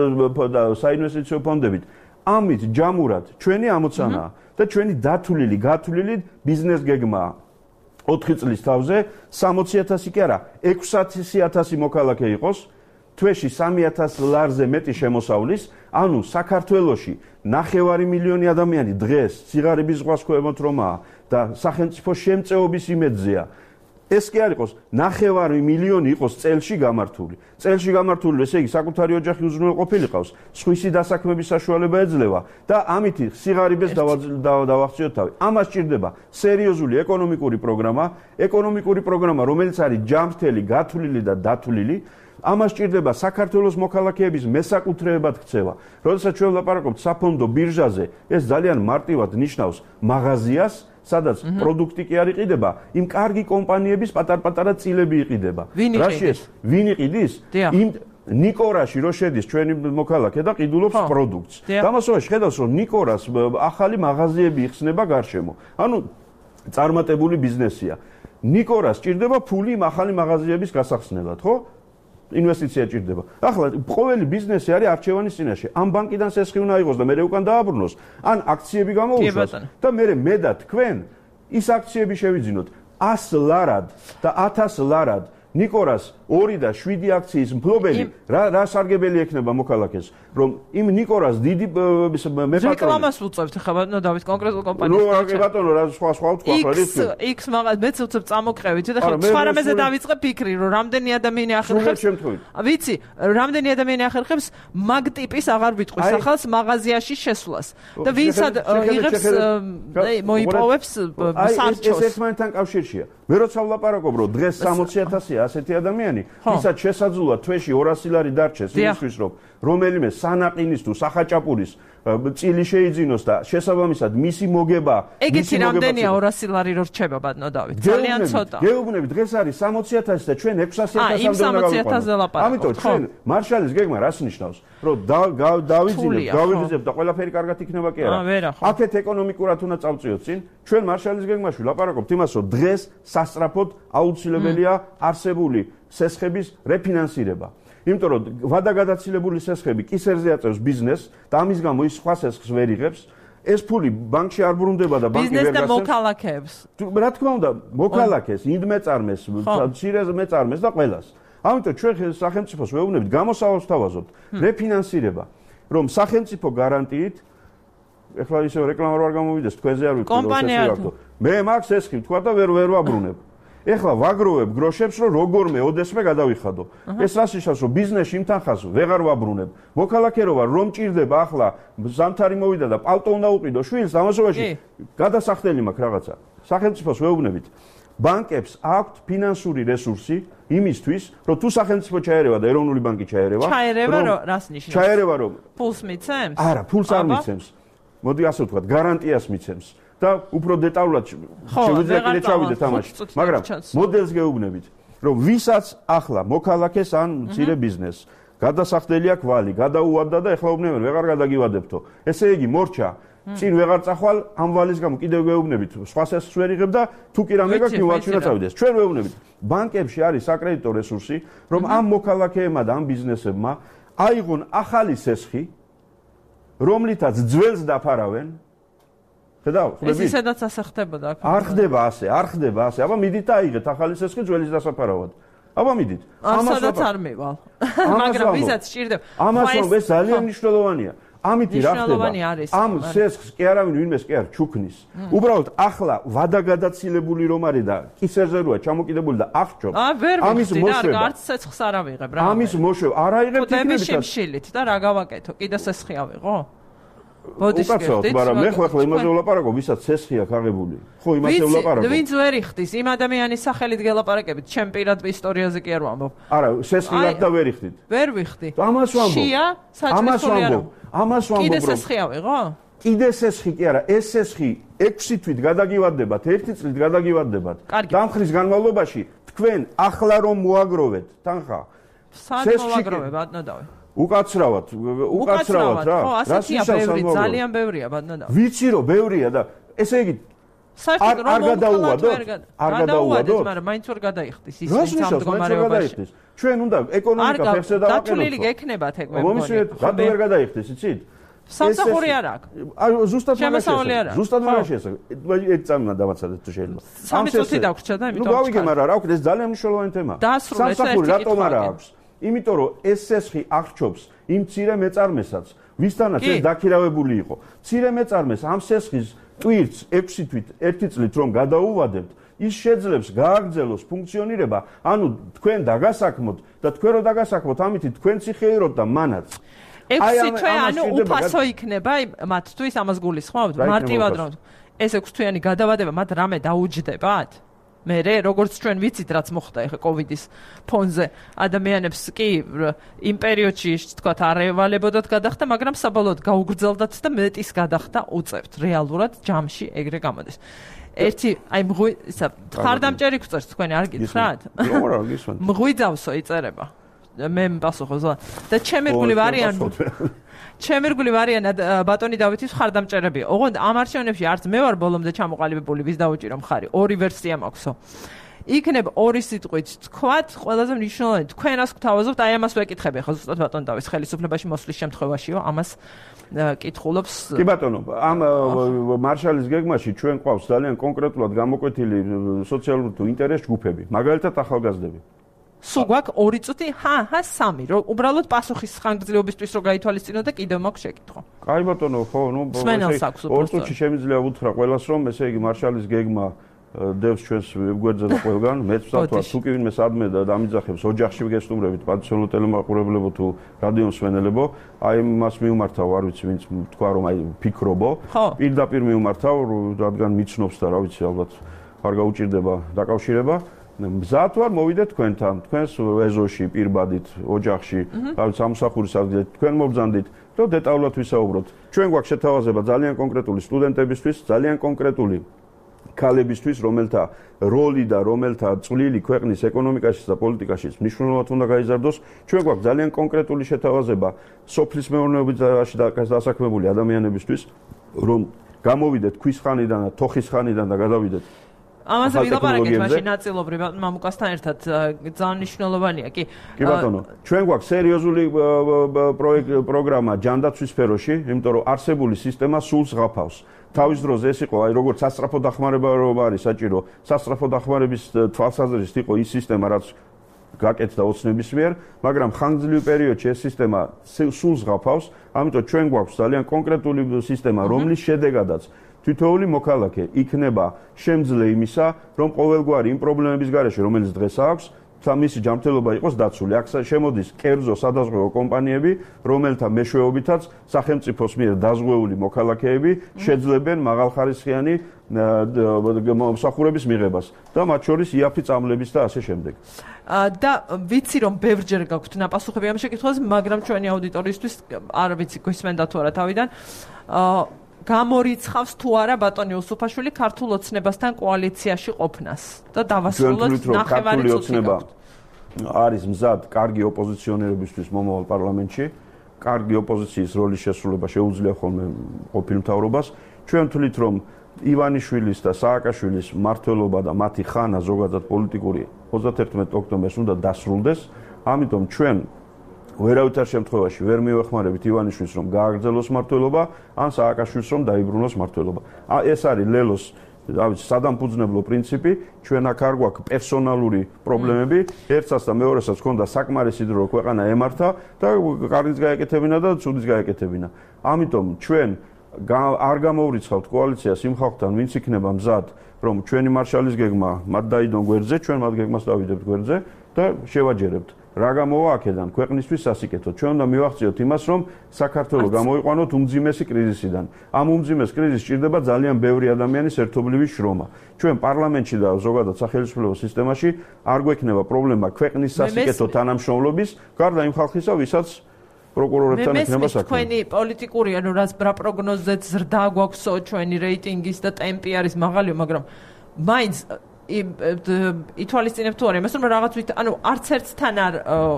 და საინვესტიციო ფონდებით. ამით ჯამურად ჩვენი ამოცანაა და ჩვენი დათვლილი, გათვლილი ბიზნეს გეგმაა. ოთხი წლის თავზე სამოცი ათასი კი არა, ექვსი ათასი მოქალაქე იყოს, თვეში სამი ათას ლარზე მეტი შემოსავლის, ანუ საქართველოში ნახევარი მილიონი ადამიანი დღეს სიღარიბის ზღვას ქვემოთ რომაა და სახელმწიფო შემწეობის იმედზეა. ეს კი არ იყოს ნახევარი მილიონი იყოს წელში გამართული. წელში გამართული, ესე იგი საკუთარი ოჯახი უზრუნველყოფილიყავს, სხვისი დასაქმების საშუალება ეძლევა და ამით სიღარიბეს დავახციოთ თავი. ამას სჭირდება სერიოზული ეკონომიკური პროგრამა, ეკონომიკური პროგრამა, რომელიც არის ჯანმრთელი, გათვლილი და დათვლილი. ამას სჭირდება საქართველოს მოქალაქეების მესაკუთრეებად ქცევა. როდესაც ჩვენ ვლაპარაკობთ საფონდო ბირჟაზე, ეს ძალიან მარტივად ნიშნავს მაღაზიას, სადაც პროდუქტი კი არ იყიდება, იმ კარგი კომპანიების პატარ-პატარა წილები იყიდება. რაშიეს? ვინ იყიდის? იმ ნიკორაში რო შედის ჩვენი მოქალაქე და ყიდულობს პროდუქტს. დამასობაში ხედავს, რომ ნიკორას ახალი მაღაზიები იხსნება გარშემო. ანუ წარმატებული ბიზნესია. ნიკორას სჭირდება ფული იმ ახალი მაღაზიების გასახსნელად, ხო? ინვესტიცია ჭირდება. ახლა ყოველი ბიზნესი არის არჩევანის წინაშე. ამ ბანკიდან სესხი უნდა იყოს და მე უკან დააბრუნოს, ან აქციები გამოუშვას და მე მე და თქვენ ის აქციები შევიძინოთ ას ლარად და ათას ლარად. ნიკორას ორი და შვიდი აქციის მფლობელი რა რა სარგებელი ექნება მოქალაქეს, რომ იმ ნიკორას დიდი მეპატრონი რეკლამას უწევთ ხა ბატონო დავით კონკრეტულ კომპანიას. ნუ რა ბატონო რა სხვა სხვა ვთქვა რა რითი. X მაგას მეც უწევ წამოყევით და ხა სხვა რამეზე დავიწყე ფიქრი, რომ რამდენი ადამიანი ახერხებს. ვიცი, რამდენი ადამიანი ახერხებს მაგ ტიპის აღარ ვიტყვის ახალს მაღაზიაში შესვლას. და ვინცად იღებს მოიპოვებს სარჩოს. ეს ერთმანეთთან კავშირშია. მე როცა ვლაპარაკობ, რომ დღეს სამოცი ათასია ასეთი ადამიანი, ვისაც შესაძლოა თვეში ორასი ლარი დარჩეს იმისთვის, რომ რომელიმე სანაყინის თუ სახაჭაპურის წილი შეიძინოს და შესაბამისად მისი მოგება ეგეთი რამდენია ორასი ლარი რო რჩება ბატონო დავით ძალიან ცოტა გეუბნები დღეს არის სამოცი ათასი და ჩვენ ექვსასი ათასამდე უნდა გავიყვანოთ ამიტომ ჩვენ მარშალის გეგმა რას ნიშნავს რომ დავიძინებთ გავიძინებთ და ყველაფერი კარგად იქნება კი არა აქეთ ეკონომიკურად უნდა წავწიოთ წინ ჩვენ მარშალის გეგმაში ვლაპარაკობთ იმას რომ დღეს სასწრაფოდ აუცილებელია არსებული სესხების რეფინანსირება იმიტომ რომ ვადაგადაცილებული სესხები კისერზე აწევს ბიზნესს და ამის გამო ის სხვა სესხს ვერ იღებს ეს ფული ბანკში არ ბრუნდება და ბანკი ვერ გასცემს ბიზნესს და მოქალაქეებს რა თქმა უნდა მოქალაქეს ინდმეწარმეს მცირე მეწარმეს და ყველას ამიტომ ჩვენ სახელმწიფოს ვეუბნებით გამოსავსთავაზოთ რეფინანსირება რომ სახელმწიფო გარანტიით ეხლა ისე რეკლამა არ გამოვიდეს თქვენზე არ ვიქნებ რომ მე მაქვს სესხი თქვა და ვერ ვერ ვაბრუნებ ეხლა ვაგროვებ გროშებს რომ როგორმე ოდესმე გადავიხადო ეს რას ნიშნავს რომ ბიზნესში იმ თანხას ვეღარ ვაბრუნებ მოქალაქე რო ვარ რომ ჭირდება ახლა ზამთარი მოვიდა და პალტო უნდა უყიდო შვილს ამასობაში გადასახდელი მაქვს რაღაცა სახელმწიფოს ვეუბნებით ბანკებს აქვთ ფინანსური რესურსი იმისთვის რომ თუ სახელმწიფო ჩაერევა და ეროვნული ბანკი ჩაერევა ჩაერევა რომ რას ნიშნავს ჩაერევა რომ ფულს მიცემს არა ფულს არ მიცემს მოდი ასე ვთქვათ გარანტიას მიცემს და უფრო დეტალურად შეგვიძლია კიდე ჩავიდეთ თამაში მაგრამ მოდელს გეუბნებით რომ ვისაც ახლა მოქალაქეს ან მცირე ბიზნესს გადასახდელია კვალი გადაუვადდა და ეხლა უბნებენ ვეღარ გადაგივადებთო ესე იგი მორჩა წინ ვეღარ წახვალ ამ ვალის გამო კიდევ ვეუბნებით სხვა სესხს ვერ იღებ და თუ კი რამე გაქვს ივალში უნდა წავიდეს ჩვენ ვეუბნებით ბანკებში არის საკრედიტო რესურსი რომ ამ მოქალაქეებმა და ამ ბიზნესებმა აიღონ ახალი სესხი რომლითაც ძველს დაფარავენ ხედავ ხდები ეს ისედაც ასე ხდებოდა აქ არ ხდება ასე არ ხდება ასე აბა მიდით და აიღეთ ახალი სესხი ძველის დასაფარავად აბა მიდით ამასაც არ მივალ მაგრამ ვისაც სჭირდება ამას რომ ეს ძალიან მნიშვნელოვანია ამითი რა ხდება ამ სესხს კი არავინ ვინმეს კი არ ჩუქნის უბრალოდ ახლა ვადაგადაცილებული რომ არის და კისერზე როა ჩამოკიდებული და აღჭობ ამის მოშვება არც სესხს არ ავიღებ რა ამის მოშვება არ აიღებ თითქმის შემშილით და რა გავაკეთო კიდე სესხი ავიღო მოდი უკაცრავად მაგრამ მე ხო ახლა იმაზე ვლაპარაკობ ვისაც სესხი აქვს აღებული ხო იმაზე ვლაპარაკობ ვინც ვერ იხდის იმ ადამიანის სახელით გელაპარაკებით ჩემ პირად ისტორიაზე კი არ ვამბობ არა სესხი რა და ვერ იხდით ვერ ვიხდი ამას ვამბობ შია საჭმელი არა ამას ვამბობ კიდე სესხი ავიღო კიდე სესხი კი არა ეს სესხი ექვსი თვით გადაგივადდებათ ერთი წლით გადაგივადდებათ დამხრის განმავლობაში თქვენ ახლა რომ მოაგროვეთ თანხა სად მოაგროვე ბატონო დავე უკაცრავად უკაცრავად რა ხო ასეთია ბევრი ძალიან ბევრია ბატონო დავე ვიცი რომ ბევრია და ესე იგი საერთოდ არ გადაუვადოთ არ გადაუვადოთ მაგრამ მაინც ვერ გადაიხდის ის ვინც ამ მდგომარეობაში ჩვენ უნდა ეკონომიკა ფეხზე დავაყენოთ დათვლილი გექნებათ ეგ მე მგონი რატო ვერ გადაიხდეს იცით სამსახური არ აქვს აი ზუსტად მაგაშია ზუსტად მაგაშია ერთ წამმა დავაცადეთ თუ შეიძლება სამი წუთი დაგვრჩა და იმიტომ ნუ გავიგე მაგრამ რა ვქნა ეს ძალიან მნიშვნელოვანი თემაა სამსახური რატომ არ აქვს იმიტომ რომ ეს სესხი აღჭობს იმ მცირე მეწარმესაც ვისთანაც ეს დაქირავებული იყო მცირე მეწარმეს ამ სესხის ტვირთს ექვსი თვით ერთი წლით რომ გადაუვადებთ ის შეძლებს გააგრძელოს ფუნქციონირება ანუ თქვენ დაგასაქმოთ და თქვენ რო დაგასაქმოთ ამით თქვენც იხეიროთ და მანაც ექვსი თვე ანუ უფასო იქნება მათთვის ამას გულისხმობთ მარტივად რომ ეს ექვსი თვიანი გადავადება მათ რამე დაუჯდებათ მე როგორც ჩვენ ვიცით რაც მოხდა ეხა კოვიდის ფონზე ადამიანებს კი იმ პერიოდში თქვა არ ევალებოდათ გადახდა მაგრამ საბოლოოდ გაუგრძელდათ და მეტის გადახდა უწევთ რეალურად ჯამში ეგრე გამოდის ერთი აი მღვი ისა ხარდამჭერი გვწერს თქვენი არ გითხრათ მღვიძავსო იწერება მე მპასუხო ზო და ჩემი რგული ვარიან ჩემი რგული ვარიან ბატონი დავითის ხარდამჭერებია ოღონდ ამ არჩევნებში არც მე ვარ ბოლომდე ჩამოყალიბებული ვის დაუჭირო მხარი ორი ვერსია მაქვსო იქნებ ორი სიტყვით თქვათ ყველაზე მნიშვნელოვანი თქვენ რას გთავაზობთ აი ამას ვეკითხები ახლა ზუსტად ბატონ დავის ხელისუფლებაში მოსვლის შემთხვევაშიო ამას კითხულობს კი ბატონო ამ მარშალის გეგმაში ჩვენ ყავს ძალიან კონკრეტულად გამოკვეთილი სოციალური თუ ინტერეს ჯგუფები მაგალითად ახალგაზრდები სულ გვაქვს ორი წუთი ჰა ჰა სამი რომ უბრალოდ პასუხის ხანგრძლივობისთვის რო გაითვალისწინო და კიდევ მაქვს შეკითხვა. კაი ბატონო ხო ნუ ორ წუთში შემიძლია უთხრა ყველას რომ ესე იგი მარშალის გეგმა დევს ჩვენს გვერდზე და ყველგან მეც ვსათვარ თუ კი ვინმე სადმე და დამიძახებს ოჯახში გესტუმრებით პატიციონო ტელემაყურებლებო თუ რადიო მსმენელებო აი მას მიუმართავ არ ვიცი ვინც თქვა რომ აი ფიქრობო პირდაპირ მიუმართავ რადგან მიცნობს და რა ვიცი ალბათ არ გაუჭირდება დაკავშირება მზად ვარ მოვიდეთ თქვენთან, თქვენს ეზოში, პირბადით, ოჯახში, თავის სამსახურის ადგილზე, თქვენ მობრძანდით, რომ დეტალურად ვისაუბროთ. ჩვენ გვაქვს შეთავაზება ძალიან კონკრეტული სტუდენტებისთვის, ძალიან კონკრეტული ქალებისთვის, რომელთა როლი და რომელთა წვლილი ქვეყნის ეკონომიკაში და პოლიტიკაში მნიშვნელოვნად უნდა გაიზარდოს. ჩვენ გვაქვს ძალიან კონკრეტული შეთავაზება სოფლის მეურნეობაში დასაქმებული ადამიანებისთვის, რომ გამოვიდეთ ქვის ხანიდან და თოხის ხანიდან და გადავიდეთ ამაზე ვილაპარაკეთ მაშინ ნაწილობრივ მამუკასთან ერთად ძალიან მნიშვნელოვანია კი კი ბატონო ჩვენ გვაქვს სერიოზული პროგრამა ჯანდაცვის სფეროში იმიტომ რომ არსებული სისტემა სულს ღაფავს თავის დროზე ეს იყო აი როგორც სასწრაფო დახმარება არის საჭირო სასწრაფო დახმარების თვალსაზრისით იყო ის სისტემა რაც გაკეთდა ოცნების მიერ მაგრამ ხანგრძლივ პერიოდში ეს სისტემა სულს ღაფავს ამიტომ ჩვენ გვაქვს ძალიან კონკრეტული სისტემა რომლის შედეგადაც თითოეული მოქალაქე იქნება შემძლე იმისა, რომ ყოველგვარი იმ პრობლემების გარეშე, რომელიც დღეს აქვს, მისი ჯანმრთელობა იყოს დაცული. აქ შემოდის კერძო სადაზღვევო კომპანიები, რომელთა მეშვეობითაც სახელმწიფოს მიერ დაზღვეული მოქალაქეები შეძლებენ მაღალხარისხიანი მომსახურების მიღებას და მათ შორის იაფი წამლების და ასე შემდეგ. და ვიცი რომ ბევრჯერ გაქვთ ნაპასუხები ამ შეკითხვაზე, მაგრამ ჩვენი აუდიტორიისთვის არ ვიცი გვისმენდა თუ არა თავიდან. გამორიცხავს თუ არა ბატონი უსუფაშვილი ქართულ ოცნებასთან კოალიციაში ყოფნას და დავასრულოთ ნახევარი წუთი არის მზად კარგი ოპოზიციონერებისთვის მომავალ პარლამენტში კარგი ოპოზიციის როლის შესრულება შეუძლია ხოლმე ყოფილ მთავრობას ჩვენ ვთვლით რომ ივანიშვილის და სააკაშვილის მმართველობა და მათი ხანა ზოგადად პოლიტიკური ოცდაერთმეტ ოქტომბერს უნდა დასრულდეს ამიტომ ჩვენ ვერავითარ შემთხვევაში ვერ მივეხმარებით ივანიშვილს რომ გააგრძელოს მმართველობა ან სააკაშვილს რომ დაიბრუნოს მმართველობა. ეს არის ლელოს დავით სადამფუძნებლო პრინციპი ჩვენ აქ არ გვაქვს პერსონალური პრობლემები ერთსაც და მეორესაც ქონდა საკმარისი დრო ქვეყანა ემართა და კარგის გაეკეთებინა და ცუდის გაეკეთებინა. ამიტომ ჩვენ არ გამოვრიცხავთ კოალიციას იმ ხალხთან ვინც იქნება მზად რომ ჩვენი მარშალის გეგმა მათ დაიდონ გვერდზე ჩვენ მათ გეგმას დავიდებთ გვერდზე და შევაჯერებთ. რა გამოვა აქედან ქვეყნისთვის სასიკეთო ჩვენ უნდა მივახციოთ იმას რომ საქართველოს გამოიყვანოთ უმძიმესი კრიზისიდან ამ უმძიმეს კრიზისს ჭირდება ძალიან ბევრი ადამიანის ერთობლივი შრომა ჩვენ პარლამენტში და ზოგადად სახელმწიფო სისტემაში არ გვექნება პრობლემა ქვეყნის სასიკეთო თანამშრომლობის გარდა იმ ხალხისა ვისაც პროკურორებთან ექნება საქმე თქვენი პოლიტიკური ანუ რაც რა პროგნოზზეც ზრდა გვაქვსო ჩვენი რეიტინგის და ტემპი არის მაღალი მაგრამ მაინც ითვალისწინებ თუ არა იმას რომ რაღაც ანუ არც ერთთან არ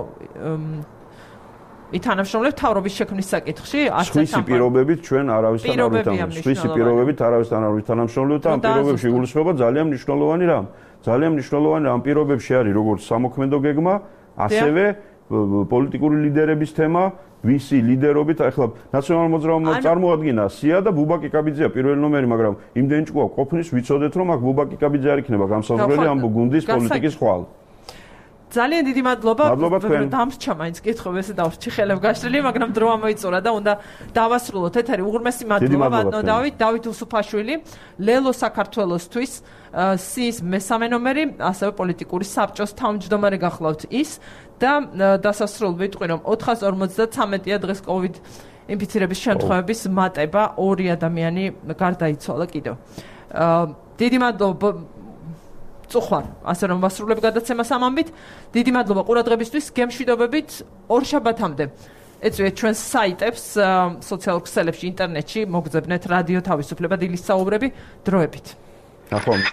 ითანამშრომლებ თავრობის შექმნის საკითხში არც ერთ სხვისი პირობებით ჩვენ არავისთან არ ვითანამშრომლობთ სხვისი პირობებით არავისთან არ ვითანამშრომლობთ და ამ პირობებში გულისხმობა ძალიან მნიშვნელოვანი რამ ძალიან მნიშვნელოვანი ამ პირობებში არის როგორც სამოქმედო გეგმა ასევე პოლიტიკური ლიდერების თემა ვისი ლიდერობით ახლა ნაციონალურ მოძრაობამ წარმოადგინა სია და ბუბაკი კაბიძეა პირველი ნომერი მაგრამ იმდენი ჭკუა ყოფნის ვიცოდეთ რომ აქ ბუბაკი კაბიძე არ იქნება გამსაზღვრელი ამ გუნდის პოლიტიკის ხვალ ძალიან დიდი მადლობა დამრჩა მაინც კითხები ესე დავრჩი ხელებ გაშლილი მაგრამ დრო ამოიწურა და უნდა დავასრულოთ ეთერი უღრმესი მადლობა ბატონო დავით დავით უსუფაშვილი ლელო საქართველოსთვის სის მესამე ნომერი ასევე პოლიტიკური საბჭოს თავმჯდომარე გახლავთ ის და დასასრულ ვიტყვი რომ ოთხას ორმოცდათრამეტია დღეს კოვიდ ინფიცირების შემთხვევების მატება ორი ადამიანი გარდაიცვალა კიდევ დიდი მადლობა წუხვარ ასე რომ ვასრულებ გადაცემას ამ ამბით დიდი მადლობა ყურადღებისთვის გემშვიდობებით ორ შაბათამდე ეწვიეთ ჩვენს საიტებს სოციალურ ქსელებში ინტერნეტში მოგძებნეთ რადიო თავისუფლება დილის საუბრები დროებით ნახვამდის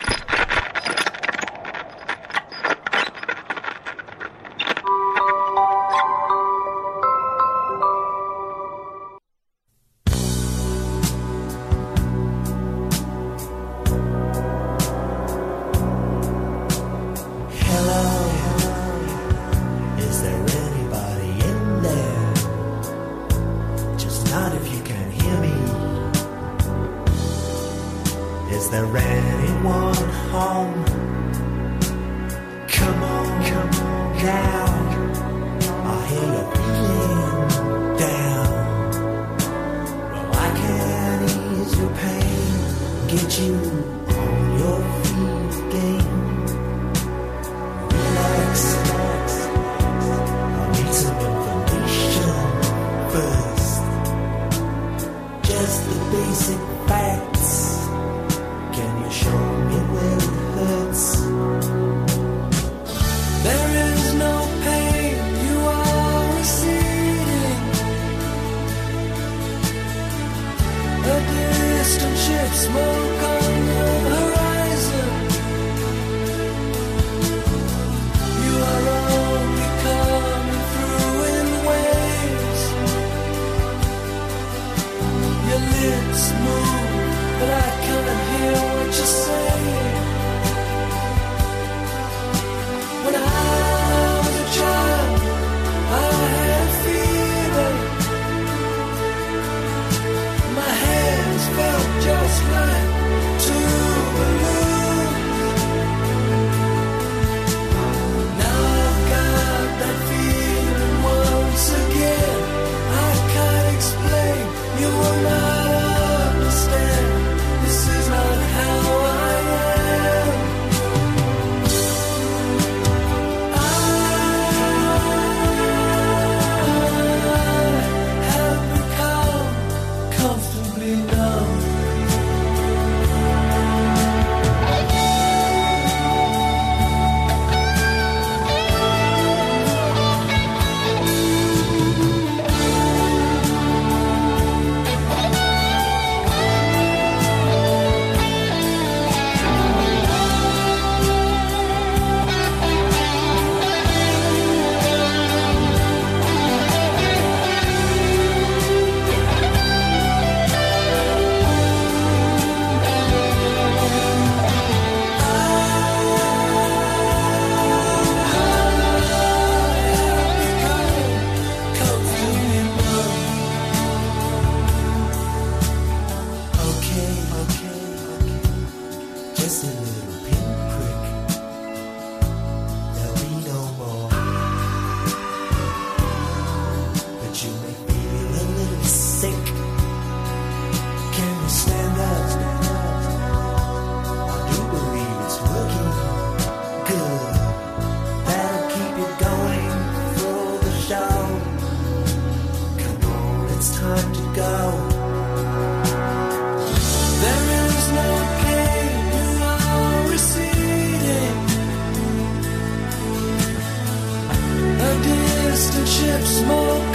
ships more